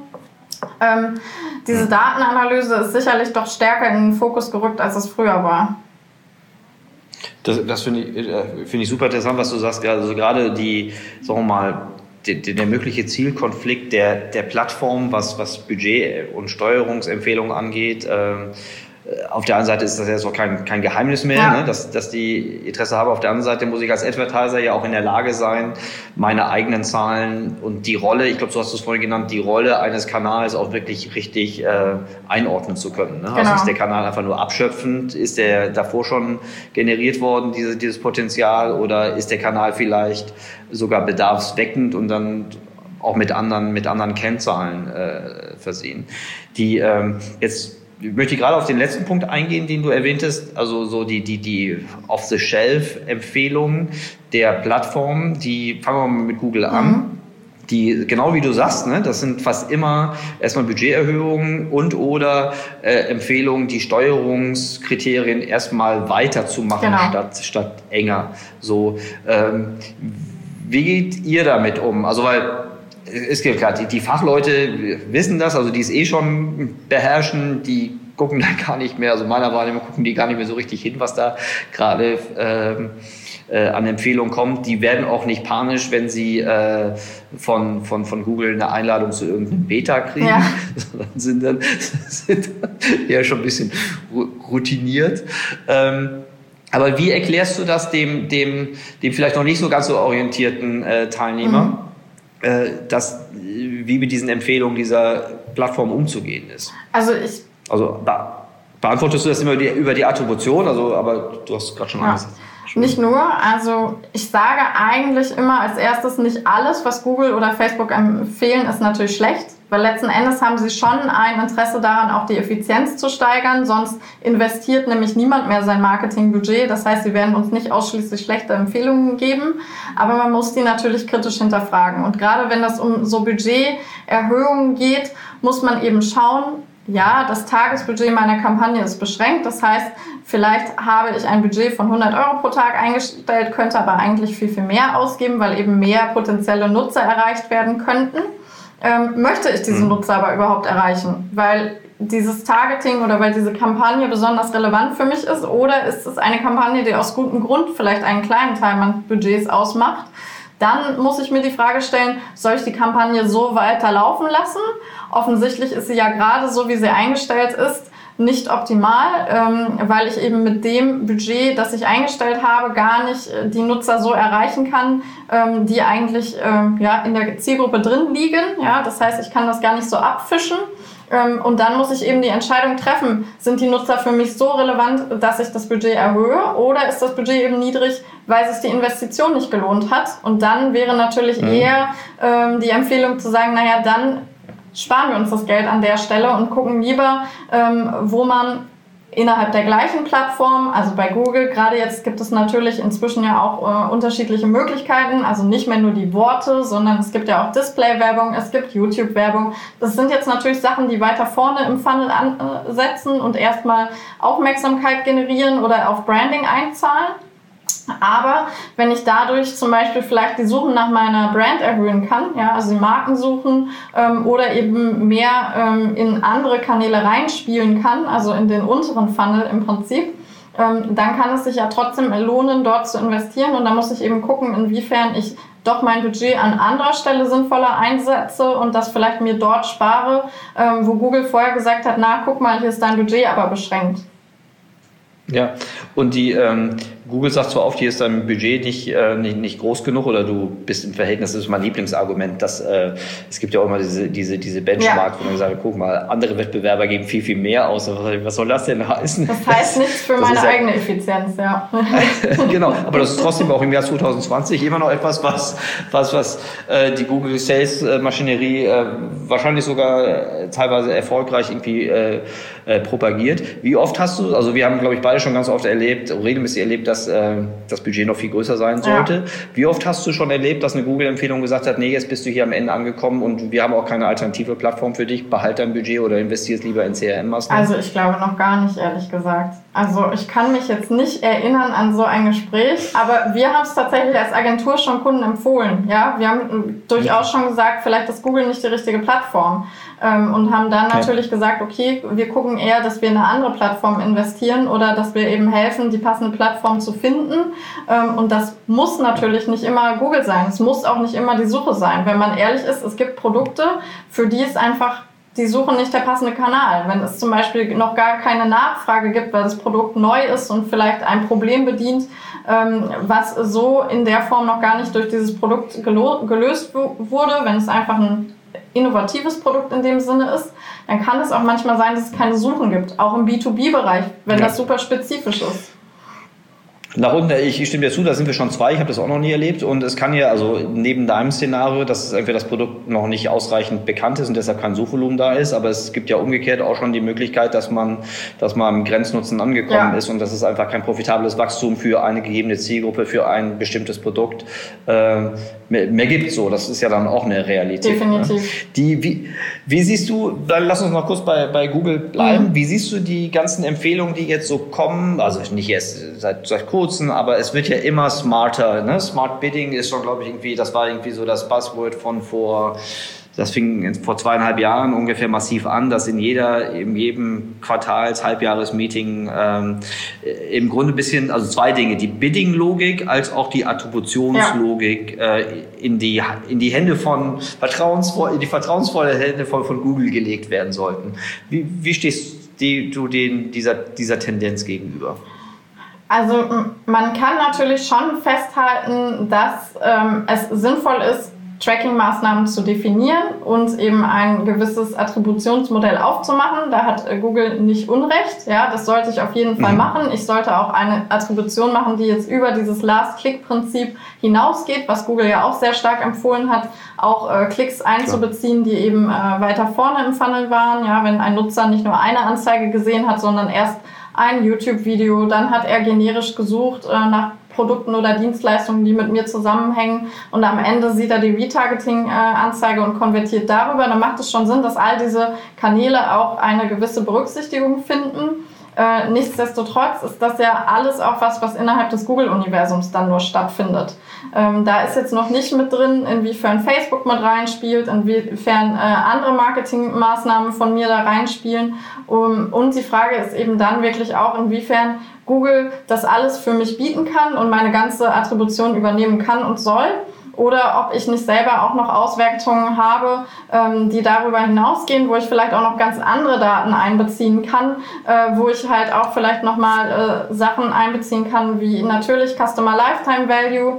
Diese Datenanalyse ist sicherlich doch stärker in den Fokus gerückt, als es früher war. Das finde ich super interessant, was du sagst. Also gerade die, sagen wir mal, der mögliche Zielkonflikt der Plattform, was Budget- und Steuerungsempfehlungen angeht. Auf der einen Seite ist das jetzt auch kein Geheimnis mehr, ne, dass die Interesse habe. Auf der anderen Seite muss ich als Advertiser ja auch in der Lage sein, meine eigenen Zahlen und die Rolle, ich glaube, so hast du es vorhin genannt, die Rolle eines Kanals auch wirklich richtig einordnen zu können. Ne? Genau. Also ist der Kanal einfach nur abschöpfend? Ist der davor schon generiert worden, dieses Potenzial? Oder ist der Kanal vielleicht sogar bedarfsweckend und dann auch mit anderen Kennzahlen versehen? Ich möchte gerade auf den letzten Punkt eingehen, den du erwähntest, also so die Off-the-Shelf-Empfehlungen der Plattformen, die fangen wir mal mit Google an. Die, genau wie du sagst, ne, das sind fast immer erstmal Budgeterhöhungen und oder Empfehlungen, die Steuerungskriterien erstmal weiterzumachen, statt enger. So, wie geht ihr damit um? Also weil es gibt klar, die Fachleute wissen das, also die es schon beherrschen, die gucken da gar nicht mehr, also meiner Wahrnehmung gucken die gar nicht mehr so richtig hin, was da gerade an Empfehlungen kommt. Die werden auch nicht panisch, wenn sie von Google eine Einladung zu irgendeinem Beta kriegen, sondern sind dann eher schon ein bisschen routiniert. Aber wie erklärst du das dem vielleicht noch nicht so ganz so orientierten Teilnehmer, wie mit diesen Empfehlungen dieser Plattform umzugehen ist? Also beantwortest du das immer über die Attribution, aber du hast gerade schon alles. Nicht nur, also ich sage eigentlich immer als erstes, nicht alles, was Google oder Facebook empfehlen, ist natürlich schlecht, weil letzten Endes haben sie schon ein Interesse daran, auch die Effizienz zu steigern, sonst investiert nämlich niemand mehr sein Marketingbudget, das heißt, sie werden uns nicht ausschließlich schlechte Empfehlungen geben, aber man muss die natürlich kritisch hinterfragen und gerade wenn das um so Budgeterhöhungen geht, muss man eben schauen, ja, das Tagesbudget meiner Kampagne ist beschränkt. Das heißt, vielleicht habe ich ein Budget von 100 Euro pro Tag eingestellt, könnte aber eigentlich viel, viel mehr ausgeben, weil eben mehr potenzielle Nutzer erreicht werden könnten. Möchte ich diese Nutzer aber überhaupt erreichen? Weil dieses Targeting oder weil diese Kampagne besonders relevant für mich ist? Oder ist es eine Kampagne, die aus gutem Grund vielleicht einen kleinen Teil meines Budgets ausmacht? Dann muss ich mir die Frage stellen, soll ich die Kampagne so weiter laufen lassen? Offensichtlich ist sie ja gerade so, wie sie eingestellt ist, nicht optimal, weil ich eben mit dem Budget, das ich eingestellt habe, gar nicht die Nutzer so erreichen kann, die eigentlich in der Zielgruppe drin liegen. Ja, das heißt, ich kann das gar nicht so abfischen. Und dann muss ich eben die Entscheidung treffen, sind die Nutzer für mich so relevant, dass ich das Budget erhöhe oder ist das Budget eben niedrig, weil sich die Investition nicht gelohnt hat. Und dann wäre natürlich eher die Empfehlung zu sagen, naja, dann sparen wir uns das Geld an der Stelle und gucken lieber, wo man innerhalb der gleichen Plattform, also bei Google, gerade jetzt gibt es natürlich inzwischen ja auch unterschiedliche Möglichkeiten, also nicht mehr nur die Worte, sondern es gibt ja auch Display-Werbung, es gibt YouTube-Werbung. Das sind jetzt natürlich Sachen, die weiter vorne im Funnel ansetzen und erstmal Aufmerksamkeit generieren oder auf Branding einzahlen. Aber wenn ich dadurch zum Beispiel vielleicht die Suchen nach meiner Brand erhöhen kann, ja, also die Marken suchen oder eben mehr in andere Kanäle reinspielen kann, also in den unteren Funnel im Prinzip, dann kann es sich ja trotzdem lohnen, dort zu investieren. Und da muss ich eben gucken, inwiefern ich doch mein Budget an anderer Stelle sinnvoller einsetze und das vielleicht mir dort spare, wo Google vorher gesagt hat, na, guck mal, hier ist dein Budget aber beschränkt. Ja, und Google sagt zwar oft, hier ist dein Budget nicht groß genug oder du bist im Verhältnis, das ist mein Lieblingsargument, dass es gibt ja auch immer diese Benchmark, wo man sagt, guck mal, andere Wettbewerber geben viel, viel mehr aus. Was soll das denn heißen? Das heißt nichts für meine eigene Effizienz, ja. Genau, aber das ist trotzdem auch im Jahr 2020 immer noch etwas, was die Google Sales Maschinerie wahrscheinlich sogar teilweise erfolgreich irgendwie propagiert. Wie oft hast du, also wir haben, glaube ich, beide schon ganz oft regelmäßig erlebt, dass das Budget noch viel größer sein sollte. Ja. Wie oft hast du schon erlebt, dass eine Google-Empfehlung gesagt hat, nee, jetzt bist du hier am Ende angekommen und wir haben auch keine alternative Plattform für dich, behalt dein Budget oder investierst lieber in CRM-Maßnahmen? Also ich glaube noch gar nicht, ehrlich gesagt. Also ich kann mich jetzt nicht erinnern an so ein Gespräch, aber wir haben es tatsächlich als Agentur schon Kunden empfohlen. Ja, wir haben durchaus schon gesagt, vielleicht ist Google nicht die richtige Plattform. Und haben dann natürlich gesagt, okay, wir gucken eher, dass wir in eine andere Plattform investieren oder dass wir eben helfen, die passende Plattform zu finden. Und das muss natürlich nicht immer Google sein. Es muss auch nicht immer die Suche sein. Wenn man ehrlich ist, es gibt Produkte, für die ist einfach die Suche nicht der passende Kanal. Wenn es zum Beispiel noch gar keine Nachfrage gibt, weil das Produkt neu ist und vielleicht ein Problem bedient, was so in der Form noch gar nicht durch dieses Produkt gelöst wurde, wenn es einfach ein innovatives Produkt in dem Sinne ist, dann kann es auch manchmal sein, dass es keine Suchen gibt, auch im B2B-Bereich, wenn das super spezifisch ist. Nach unten, ich stimme dir zu, da sind wir schon zwei, ich habe das auch noch nie erlebt und es kann ja, also neben deinem Szenario, dass entweder das Produkt noch nicht ausreichend bekannt ist und deshalb kein Suchvolumen da ist, aber es gibt ja umgekehrt auch schon die Möglichkeit, dass man im Grenznutzen angekommen ist und dass es einfach kein profitables Wachstum für eine gegebene Zielgruppe, für ein bestimmtes Produkt mehr gibt. So, das ist ja dann auch eine Realität. Definitiv. Ne? Wie siehst du, dann lass uns noch kurz bei Google bleiben, wie siehst du die ganzen Empfehlungen, die jetzt so kommen, also nicht erst seit kurzem, kurzem, aber es wird ja immer smarter. Ne? Smart Bidding ist schon, glaube ich, das war irgendwie so das Buzzword das fing vor 2,5 Jahren ungefähr massiv an, dass in jedem Halbjahresmeeting im Grunde ein bisschen, also 2 Dinge, die Bidding-Logik als auch die Attributionslogik in die Hände von in die vertrauensvolle Hände von Google gelegt werden sollten. Wie stehst du dieser Tendenz gegenüber? Also man kann natürlich schon festhalten, dass es sinnvoll ist, Tracking-Maßnahmen zu definieren und eben ein gewisses Attributionsmodell aufzumachen. Da hat Google nicht Unrecht. Ja, das sollte ich auf jeden Fall machen. Ich sollte auch eine Attribution machen, die jetzt über dieses Last-Click-Prinzip hinausgeht, was Google ja auch sehr stark empfohlen hat, auch Klicks einzubeziehen, die eben weiter vorne im Funnel waren. Ja, wenn ein Nutzer nicht nur eine Anzeige gesehen hat, sondern erst ein YouTube-Video, dann hat er generisch gesucht nach Produkten oder Dienstleistungen, die mit mir zusammenhängen, und am Ende sieht er die Retargeting-Anzeige und konvertiert darüber. Dann macht es schon Sinn, dass all diese Kanäle auch eine gewisse Berücksichtigung finden. Nichtsdestotrotz ist das ja alles auch was innerhalb des Google-Universums dann nur stattfindet. Da ist jetzt noch nicht mit drin, inwiefern Facebook mit reinspielt, inwiefern andere Marketingmaßnahmen von mir da reinspielen. Und die Frage ist eben dann wirklich auch, inwiefern Google das alles für mich bieten kann und meine ganze Attribution übernehmen kann und soll. Oder ob ich nicht selber auch noch Auswertungen habe, die darüber hinausgehen, wo ich vielleicht auch noch ganz andere Daten einbeziehen kann, wo ich halt auch vielleicht nochmal Sachen einbeziehen kann, wie natürlich Customer Lifetime Value,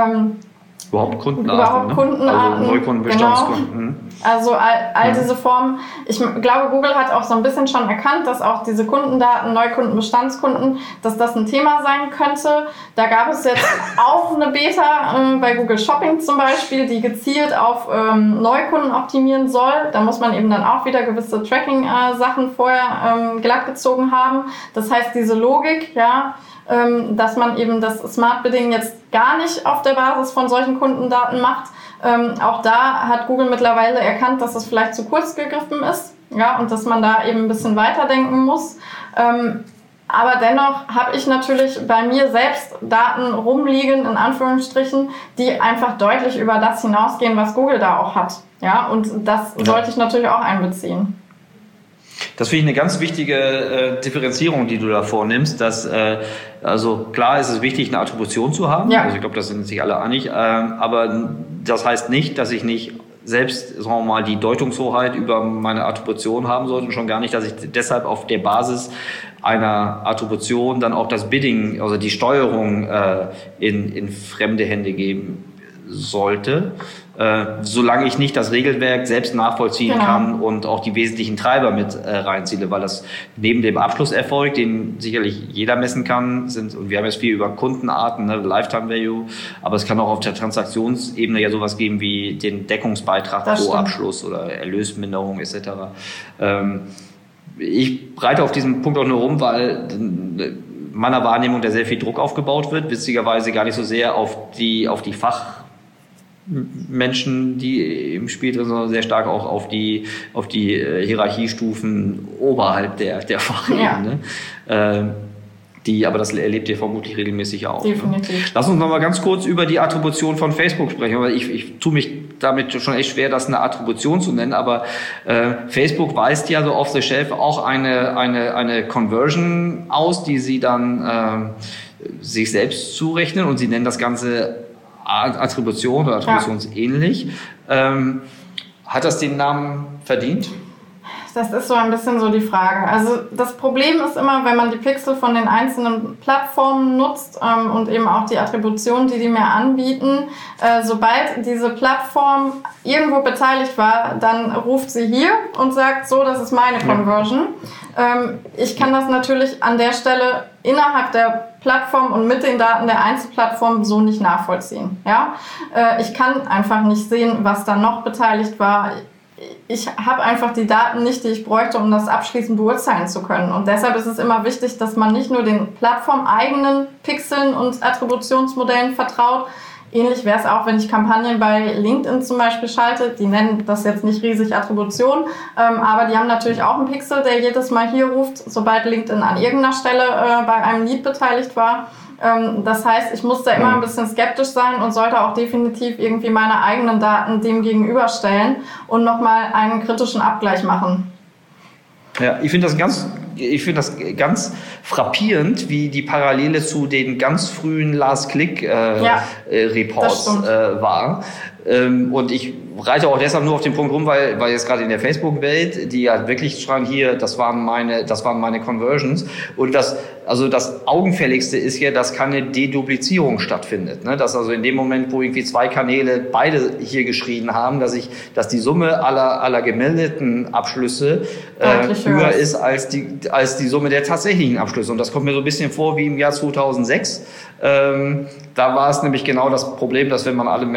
Überhaupt Kundenarten, also Neukunden, Bestandskunden. Genau. Also all diese Formen. Ich glaube, Google hat auch so ein bisschen schon erkannt, dass auch diese Kundendaten, Neukunden, Bestandskunden, dass das ein Thema sein könnte. Da gab es jetzt auch eine Beta bei Google Shopping zum Beispiel, die gezielt auf Neukunden optimieren soll. Da muss man eben dann auch wieder gewisse Tracking-Sachen vorher glatt gezogen haben. Das heißt, diese Logik, ja, dass man eben das Smart Bidding jetzt gar nicht auf der Basis von solchen Kundendaten macht. Auch da hat Google mittlerweile erkannt, dass es vielleicht zu kurz gegriffen ist, ja, und dass man da eben ein bisschen weiterdenken muss. Aber dennoch habe ich natürlich bei mir selbst Daten rumliegen, in Anführungsstrichen, die einfach deutlich über das hinausgehen, was Google da auch hat. Ja, und das sollte ich natürlich auch einbeziehen. Das finde ich eine ganz wichtige Differenzierung, die du da vornimmst, dass also klar ist es wichtig, eine Attribution zu haben. Ja. Also ich glaube, da sind sich alle einig. Aber das heißt nicht, dass ich nicht selbst, sagen wir mal, die Deutungshoheit über meine Attribution haben sollte und schon gar nicht, dass ich deshalb auf der Basis einer Attribution dann auch das Bidding, also die Steuerung in fremde Hände geben sollte, solange ich nicht das Regelwerk selbst nachvollziehen kann und auch die wesentlichen Treiber mit reinziehe, weil das neben dem Abschlusserfolg, den sicherlich jeder messen kann, und wir haben jetzt viel über Kundenarten, ne, Lifetime Value, aber es kann auch auf der Transaktionsebene ja sowas geben wie den Deckungsbeitrag pro Abschluss oder Erlösminderung etc. Ich reite auf diesem Punkt auch nur rum, weil meiner Wahrnehmung da sehr viel Druck aufgebaut wird, witzigerweise gar nicht so sehr auf die Fachmenschen, die im Spiel drin sind, sondern sehr stark auch auf die Hierarchiestufen oberhalb der Fachebene. Ja. Aber das erlebt ihr vermutlich regelmäßig auch. Definitiv. Ne? Lass uns noch mal ganz kurz über die Attribution von Facebook sprechen, weil ich tue mich damit schon echt schwer, das eine Attribution zu nennen, aber Facebook weist ja so off the shelf auch eine Conversion aus, die sie dann sich selbst zurechnen, und sie nennen das Ganze Attribution oder attributionsähnlich. Hat das den Namen verdient? Das ist so ein bisschen so die Frage. Also das Problem ist immer, wenn man die Pixel von den einzelnen Plattformen nutzt und eben auch die Attribution, die mir anbieten, sobald diese Plattform irgendwo beteiligt war, dann ruft sie hier und sagt, so, das ist meine Conversion. Ich kann das natürlich an der Stelle innerhalb der Plattform und mit den Daten der Einzelplattform so nicht nachvollziehen. Ja? Ich kann einfach nicht sehen, was da noch beteiligt war. Ich habe einfach die Daten nicht, die ich bräuchte, um das abschließend beurteilen zu können. Und deshalb ist es immer wichtig, dass man nicht nur den plattformeigenen Pixeln und Attributionsmodellen vertraut. ähnlich wäre es auch, wenn ich Kampagnen bei LinkedIn zum Beispiel schalte. Die nennen das jetzt nicht riesig Attribution, aber die haben natürlich auch einen Pixel, der jedes Mal hier ruft, sobald LinkedIn an irgendeiner Stelle bei einem Lead beteiligt war. Das heißt, ich muss da immer ein bisschen skeptisch sein und sollte auch definitiv irgendwie meine eigenen Daten dem gegenüberstellen und nochmal einen kritischen Abgleich machen. Ja, ich finde das ganz frappierend, wie die Parallele zu den ganz frühen Last-Click-Reports war. Und ich reite auch deshalb nur auf den Punkt rum, weil jetzt gerade in der Facebook-Welt, die ja wirklich schreien, hier, das waren meine Conversions. Und das Augenfälligste ist ja, dass keine Deduplizierung stattfindet. Ne? Dass also in dem Moment, wo irgendwie zwei Kanäle beide hier geschrien haben, dass die Summe aller gemeldeten Abschlüsse höher ist als die Summe der tatsächlichen Abschlüsse. Und das kommt mir so ein bisschen vor wie im Jahr 2006. Da war es nämlich genau das Problem, dass wenn man alle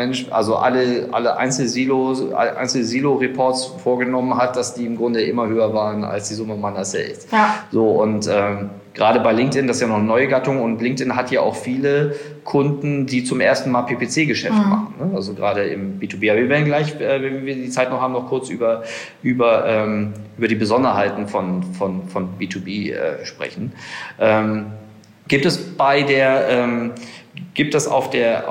Einzel-Silo-Reports vorgenommen hat, dass die im Grunde immer höher waren als die Summe meiner Sales. Ja. So, und gerade bei LinkedIn, das ist ja noch eine neue Gattung, und LinkedIn hat ja auch viele Kunden, die zum ersten Mal PPC-Geschäft machen. Ne? Also gerade im B2B. Aber wir werden gleich, wenn wir die Zeit noch haben, noch kurz über die Besonderheiten von B2B sprechen. Gibt es auf der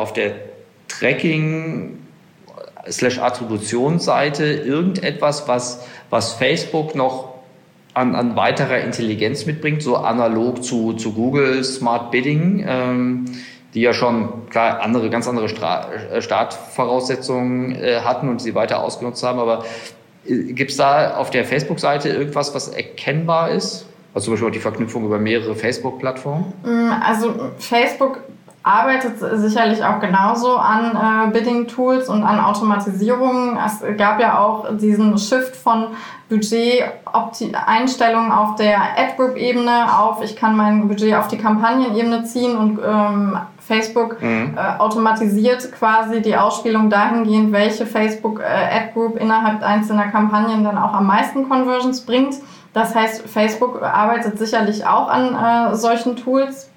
Tracking/Attributionsseite irgendetwas, was Facebook noch an weiterer Intelligenz mitbringt, so analog zu Google Smart Bidding, die ja schon klar ganz andere Startvoraussetzungen hatten und sie weiter ausgenutzt haben, aber gibt es da auf der Facebook-Seite irgendwas, was erkennbar ist? Also zum Beispiel auch die Verknüpfung über mehrere Facebook-Plattformen? Also Facebook arbeitet sicherlich auch genauso an Bidding-Tools und an Automatisierungen. Es gab ja auch diesen Shift von Budget-Einstellungen auf der Ad-Group-Ebene auf, ich kann mein Budget auf die Kampagnen-Ebene ziehen und Facebook automatisiert quasi die Ausspielung dahingehend, welche Facebook-Ad-Group innerhalb einzelner Kampagnen dann auch am meisten Conversions bringt. Das heißt, Facebook arbeitet sicherlich auch an solchen Tools.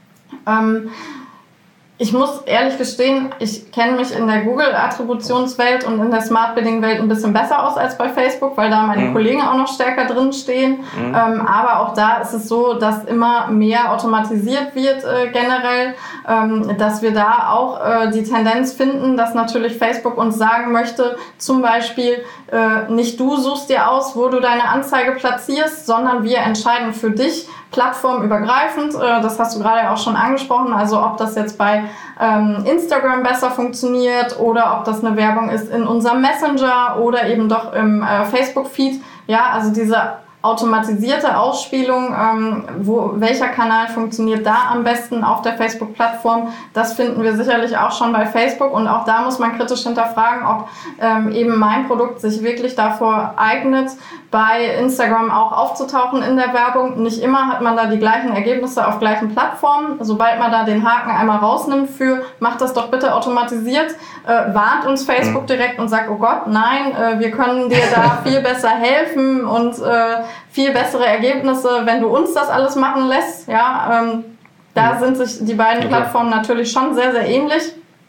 Ich muss ehrlich gestehen, ich kenne mich in der Google-Attributionswelt und in der Smart-Bidding-Welt ein bisschen besser aus als bei Facebook, weil da meine Kollegen auch noch stärker drin stehen. Aber auch da ist es so, dass immer mehr automatisiert wird generell, dass wir da auch die Tendenz finden, dass natürlich Facebook uns sagen möchte, zum Beispiel nicht du suchst dir aus, wo du deine Anzeige platzierst, sondern wir entscheiden für dich, plattformübergreifend, das hast du gerade auch schon angesprochen, also ob das jetzt bei Instagram besser funktioniert oder ob das eine Werbung ist in unserem Messenger oder eben doch im Facebook-Feed. Ja, also diese automatisierte Ausspielung, welcher Kanal funktioniert da am besten auf der Facebook-Plattform, das finden wir sicherlich auch schon bei Facebook, und auch da muss man kritisch hinterfragen, ob eben mein Produkt sich wirklich davor eignet, bei Instagram auch aufzutauchen in der Werbung. Nicht immer hat man da die gleichen Ergebnisse auf gleichen Plattformen. Sobald man da den Haken einmal rausnimmt für macht das doch bitte automatisiert, warnt uns Facebook direkt und sagt, oh Gott, nein, wir können dir da viel besser helfen und viel bessere Ergebnisse, wenn du uns das alles machen lässt. Ja, da sind sich die beiden Plattformen natürlich schon sehr, sehr ähnlich.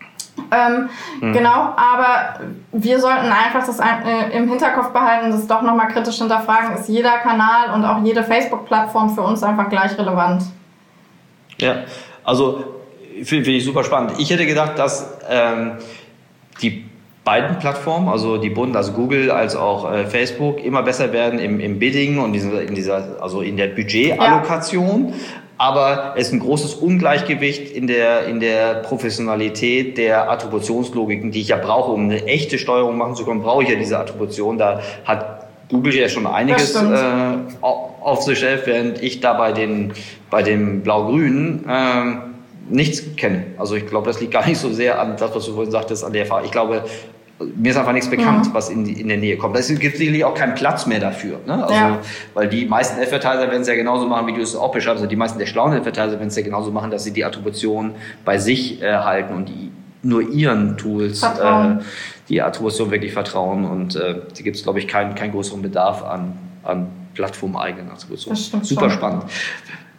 Genau, aber wir sollten einfach das im Hinterkopf behalten, das doch nochmal kritisch hinterfragen, ist jeder Kanal und auch jede Facebook-Plattform für uns einfach gleich relevant. Ja, also finde ich super spannend. Ich hätte gedacht, dass die beiden Plattformen, also die also Google als auch Facebook, immer besser werden im Bidding und in der Budgetallokation. Ja. Aber es ist ein großes Ungleichgewicht in der Professionalität der Attributionslogiken, die ich ja brauche, um eine echte Steuerung machen zu können, brauche ich ja diese Attribution. Da hat Google ja schon einiges auf sich selbst, während ich da bei den Blau-Grünen nichts kenne. Also ich glaube, das liegt gar nicht so sehr an das, was du vorhin sagtest, an der Erfahrung. Ich glaube, mir ist einfach nichts bekannt, was in der Nähe kommt. Es gibt sicherlich auch keinen Platz mehr dafür. Ne? Also, weil die meisten Advertiser werden es ja genauso machen, wie du es auch beschreibst. Also die meisten der schlauen Advertiser werden es ja genauso machen, dass sie die Attribution bei sich halten und nur ihren Tools die Attribution wirklich vertrauen. Und da gibt es, glaube ich, keinen größeren Bedarf an plattformeigenen Attributionen. Super spannend.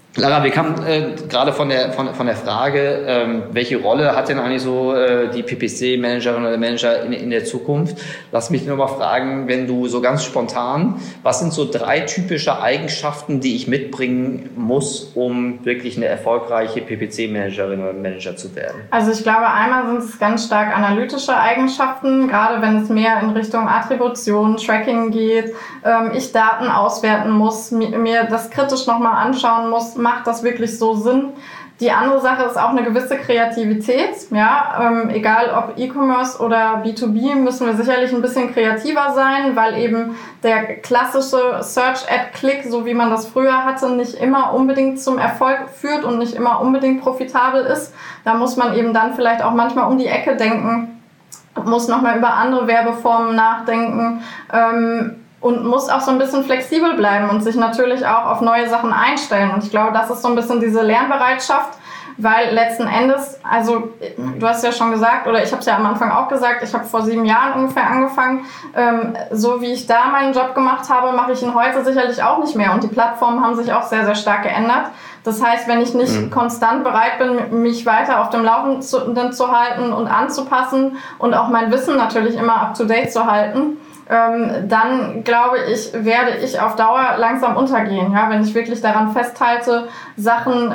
Lara, wir kamen gerade von der Frage, welche Rolle hat denn eigentlich so die PPC-Managerin oder Manager in der Zukunft? Lass mich nur mal fragen, wenn du so ganz spontan, was sind so 3 typische Eigenschaften, die ich mitbringen muss, um wirklich eine erfolgreiche PPC-Managerin oder Manager zu werden? Also ich glaube, einmal sind es ganz stark analytische Eigenschaften, gerade wenn es mehr in Richtung Attribution, Tracking geht, ich Daten auswerten muss, mir das kritisch nochmal anschauen muss, macht das wirklich so Sinn? Die andere Sache ist auch eine gewisse Kreativität. Ja, egal ob E-Commerce oder B2B, müssen wir sicherlich ein bisschen kreativer sein, weil eben der klassische Search-Ad-Click, so wie man das früher hatte, nicht immer unbedingt zum Erfolg führt und nicht immer unbedingt profitabel ist. Da muss man eben dann vielleicht auch manchmal um die Ecke denken, muss nochmal über andere Werbeformen nachdenken, und muss auch so ein bisschen flexibel bleiben und sich natürlich auch auf neue Sachen einstellen. Und ich glaube, das ist so ein bisschen diese Lernbereitschaft, weil letzten Endes, also du hast ja schon gesagt, oder ich habe es ja am Anfang auch gesagt, ich habe vor 7 Jahren ungefähr angefangen. So wie ich da meinen Job gemacht habe, mache ich ihn heute sicherlich auch nicht mehr. Und die Plattformen haben sich auch sehr, sehr stark geändert. Das heißt, wenn ich nicht konstant bereit bin, mich weiter auf dem Laufenden zu halten und anzupassen und auch mein Wissen natürlich immer up-to-date zu halten, dann glaube ich, werde ich auf Dauer langsam untergehen. Ja, wenn ich wirklich daran festhalte, Sachen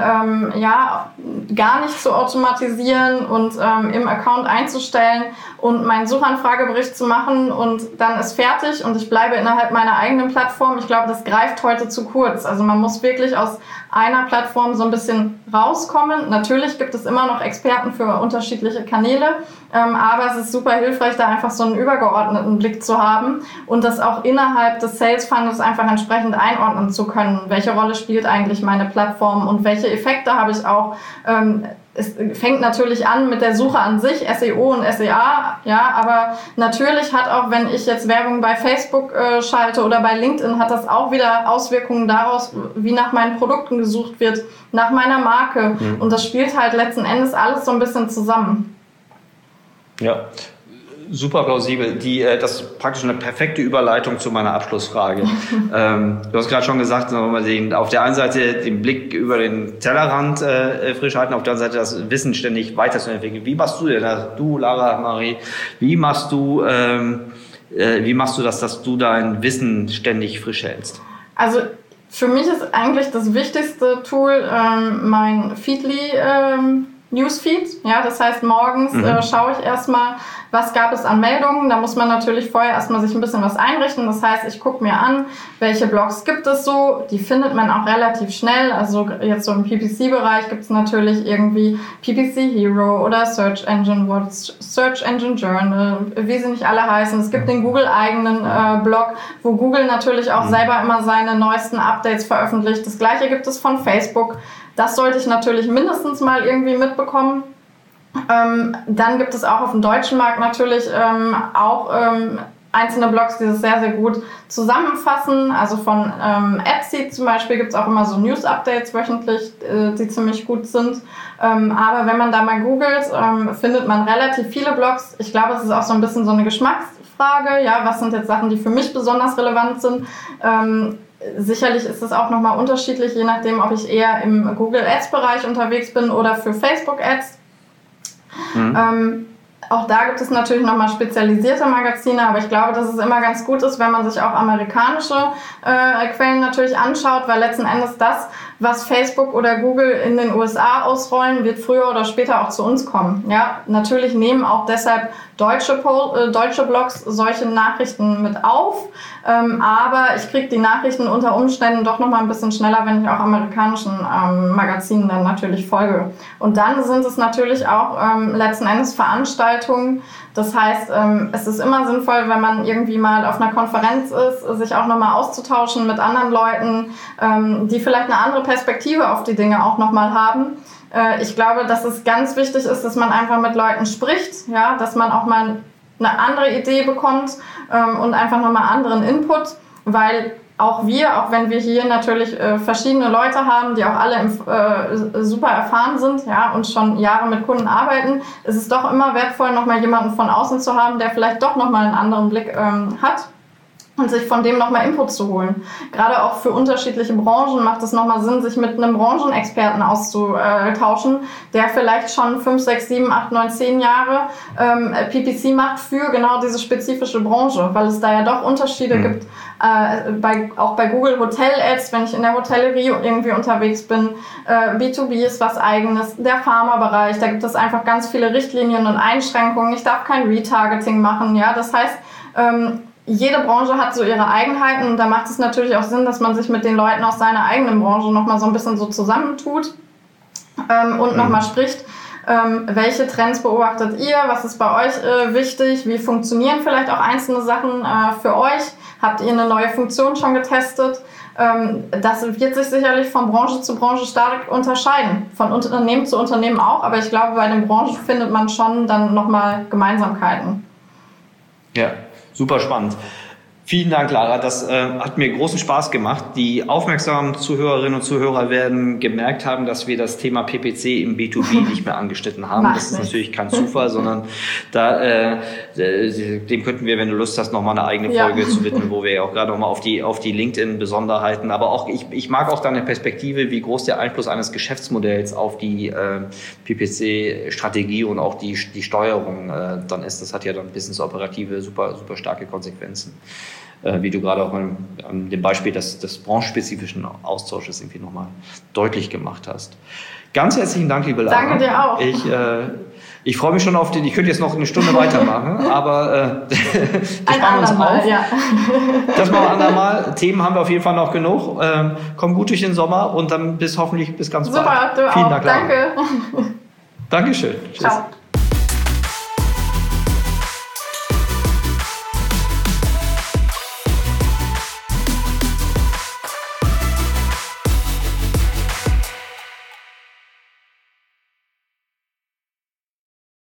gar nicht zu automatisieren und im Account einzustellen und meinen Suchanfragebericht zu machen und dann ist fertig und ich bleibe innerhalb meiner eigenen Plattform. Ich glaube, das greift heute zu kurz. Also man muss wirklich aus einer Plattform so ein bisschen rauskommen. Natürlich gibt es immer noch Experten für unterschiedliche Kanäle, aber es ist super hilfreich, da einfach so einen übergeordneten Blick zu haben und das auch innerhalb des Sales Funnels einfach entsprechend einordnen zu können. Welche Rolle spielt eigentlich meine Plattform und welche Effekte habe ich auch? Es fängt natürlich an mit der Suche an sich, SEO und SEA, ja, aber natürlich hat auch, wenn ich jetzt Werbung bei Facebook schalte oder bei LinkedIn, hat das auch wieder Auswirkungen daraus, wie nach meinen Produkten gesucht wird, nach meiner Marke. Und das spielt halt letzten Endes alles so ein bisschen zusammen. Ja, super plausibel. Das ist praktisch eine perfekte Überleitung zu meiner Abschlussfrage. Du hast gerade schon gesagt, auf der einen Seite den Blick über den Tellerrand frisch halten, auf der anderen Seite das Wissen ständig weiterzuentwickeln. Wie machst du denn das? Du, Lara, Marie, wie machst du das, dass du dein Wissen ständig frisch hältst? Also für mich ist eigentlich das wichtigste Tool mein Feedly Newsfeed. Ja, das heißt, morgens schaue ich erstmal, was gab es an Meldungen. Da muss man natürlich vorher erstmal sich ein bisschen was einrichten. Das heißt, ich gucke mir an, welche Blogs gibt es so. Die findet man auch relativ schnell. Also jetzt so im PPC-Bereich gibt es natürlich irgendwie PPC Hero oder Search Engine Watch, Search Engine Journal, wie sie nicht alle heißen. Es gibt den Google-eigenen Blog, wo Google natürlich auch selber immer seine neuesten Updates veröffentlicht. Das Gleiche gibt es von Facebook. Das sollte ich natürlich mindestens mal irgendwie mitbekommen. Dann gibt es auch auf dem deutschen Markt natürlich einzelne Blogs, die das sehr, sehr gut zusammenfassen. Also von AppSeed zum Beispiel gibt es auch immer so News-Updates wöchentlich, die ziemlich gut sind. Aber wenn man da mal googelt, findet man relativ viele Blogs. Ich glaube, es ist auch so ein bisschen so eine Geschmacksfrage. Ja, was sind jetzt Sachen, die für mich besonders relevant sind? Sicherlich ist es auch nochmal unterschiedlich, je nachdem, ob ich eher im Google Ads-Bereich unterwegs bin oder für Facebook Ads. Auch da gibt es natürlich nochmal spezialisierte Magazine, aber ich glaube, dass es immer ganz gut ist, wenn man sich auch amerikanische Quellen natürlich anschaut, weil letzten Endes das, was Facebook oder Google in den USA ausrollen, wird früher oder später auch zu uns kommen. Ja, natürlich nehmen auch deshalb deutsche Blogs solche Nachrichten mit auf, aber ich kriege die Nachrichten unter Umständen doch nochmal ein bisschen schneller, wenn ich auch amerikanischen Magazinen dann natürlich folge. Und dann sind es natürlich auch letzten Endes Veranstaltungen. Das heißt, es ist immer sinnvoll, wenn man irgendwie mal auf einer Konferenz ist, sich auch nochmal auszutauschen mit anderen Leuten, die vielleicht eine andere Perspektive auf die Dinge auch nochmal haben. Ich glaube, dass es ganz wichtig ist, dass man einfach mit Leuten spricht, ja, dass man auch mal eine andere Idee bekommt und einfach nochmal anderen Input, weil auch wenn wir hier natürlich verschiedene Leute haben, die auch alle super erfahren sind, ja, und schon Jahre mit Kunden arbeiten, ist es doch immer wertvoll, nochmal jemanden von außen zu haben, der vielleicht doch nochmal einen anderen Blick hat. und sich von dem nochmal Input zu holen. Gerade auch für unterschiedliche Branchen macht es nochmal Sinn, sich mit einem Branchenexperten auszutauschen, der vielleicht schon 5, 6, 7, 8, 9, 10 Jahre PPC macht für genau diese spezifische Branche, weil es da ja doch Unterschiede gibt. Auch bei Google Hotel Ads, wenn ich in der Hotellerie irgendwie unterwegs bin, B2B ist was Eigenes, der Pharmabereich, da gibt es einfach ganz viele Richtlinien und Einschränkungen. Ich darf kein Retargeting machen, ja, das heißt, jede Branche hat so ihre Eigenheiten und da macht es natürlich auch Sinn, dass man sich mit den Leuten aus seiner eigenen Branche nochmal so ein bisschen so zusammentut und nochmal spricht. Welche Trends beobachtet ihr? Was ist bei euch wichtig? Wie funktionieren vielleicht auch einzelne Sachen für euch? Habt ihr eine neue Funktion schon getestet? Das wird sich sicherlich von Branche zu Branche stark unterscheiden. Von Unternehmen zu Unternehmen auch, aber ich glaube, bei den Branchen findet man schon dann nochmal Gemeinsamkeiten. Ja, super spannend. Vielen Dank, Lara. Das hat mir großen Spaß gemacht. Die aufmerksamen Zuhörerinnen und Zuhörer werden gemerkt haben, dass wir das Thema PPC im B2B nicht mehr angeschnitten haben. Das ist natürlich kein Zufall, sondern dem könnten wir, wenn du Lust hast, nochmal eine eigene Folge zu widmen, wo wir ja auch gerade nochmal auf die LinkedIn-Besonderheiten, aber auch ich mag auch deine Perspektive, wie groß der Einfluss eines Geschäftsmodells auf die PPC-Strategie und auch die Steuerung dann ist. Das hat ja dann business-operative super starke Konsequenzen. Wie du gerade auch an dem Beispiel des branchenspezifischen Austausches irgendwie nochmal deutlich gemacht hast. Ganz herzlichen Dank, liebe Lara. Danke dir auch. Ich freue mich schon auf ich könnte jetzt noch eine Stunde weitermachen, aber ein andermal, ja. Das machen wir ein andermal. Themen haben wir auf jeden Fall noch genug. Komm gut durch den Sommer und dann hoffentlich bis ganz bald. Super, du Vielen auch. Dank, Lara. Danke. Dankeschön. Tschüss. Ciao.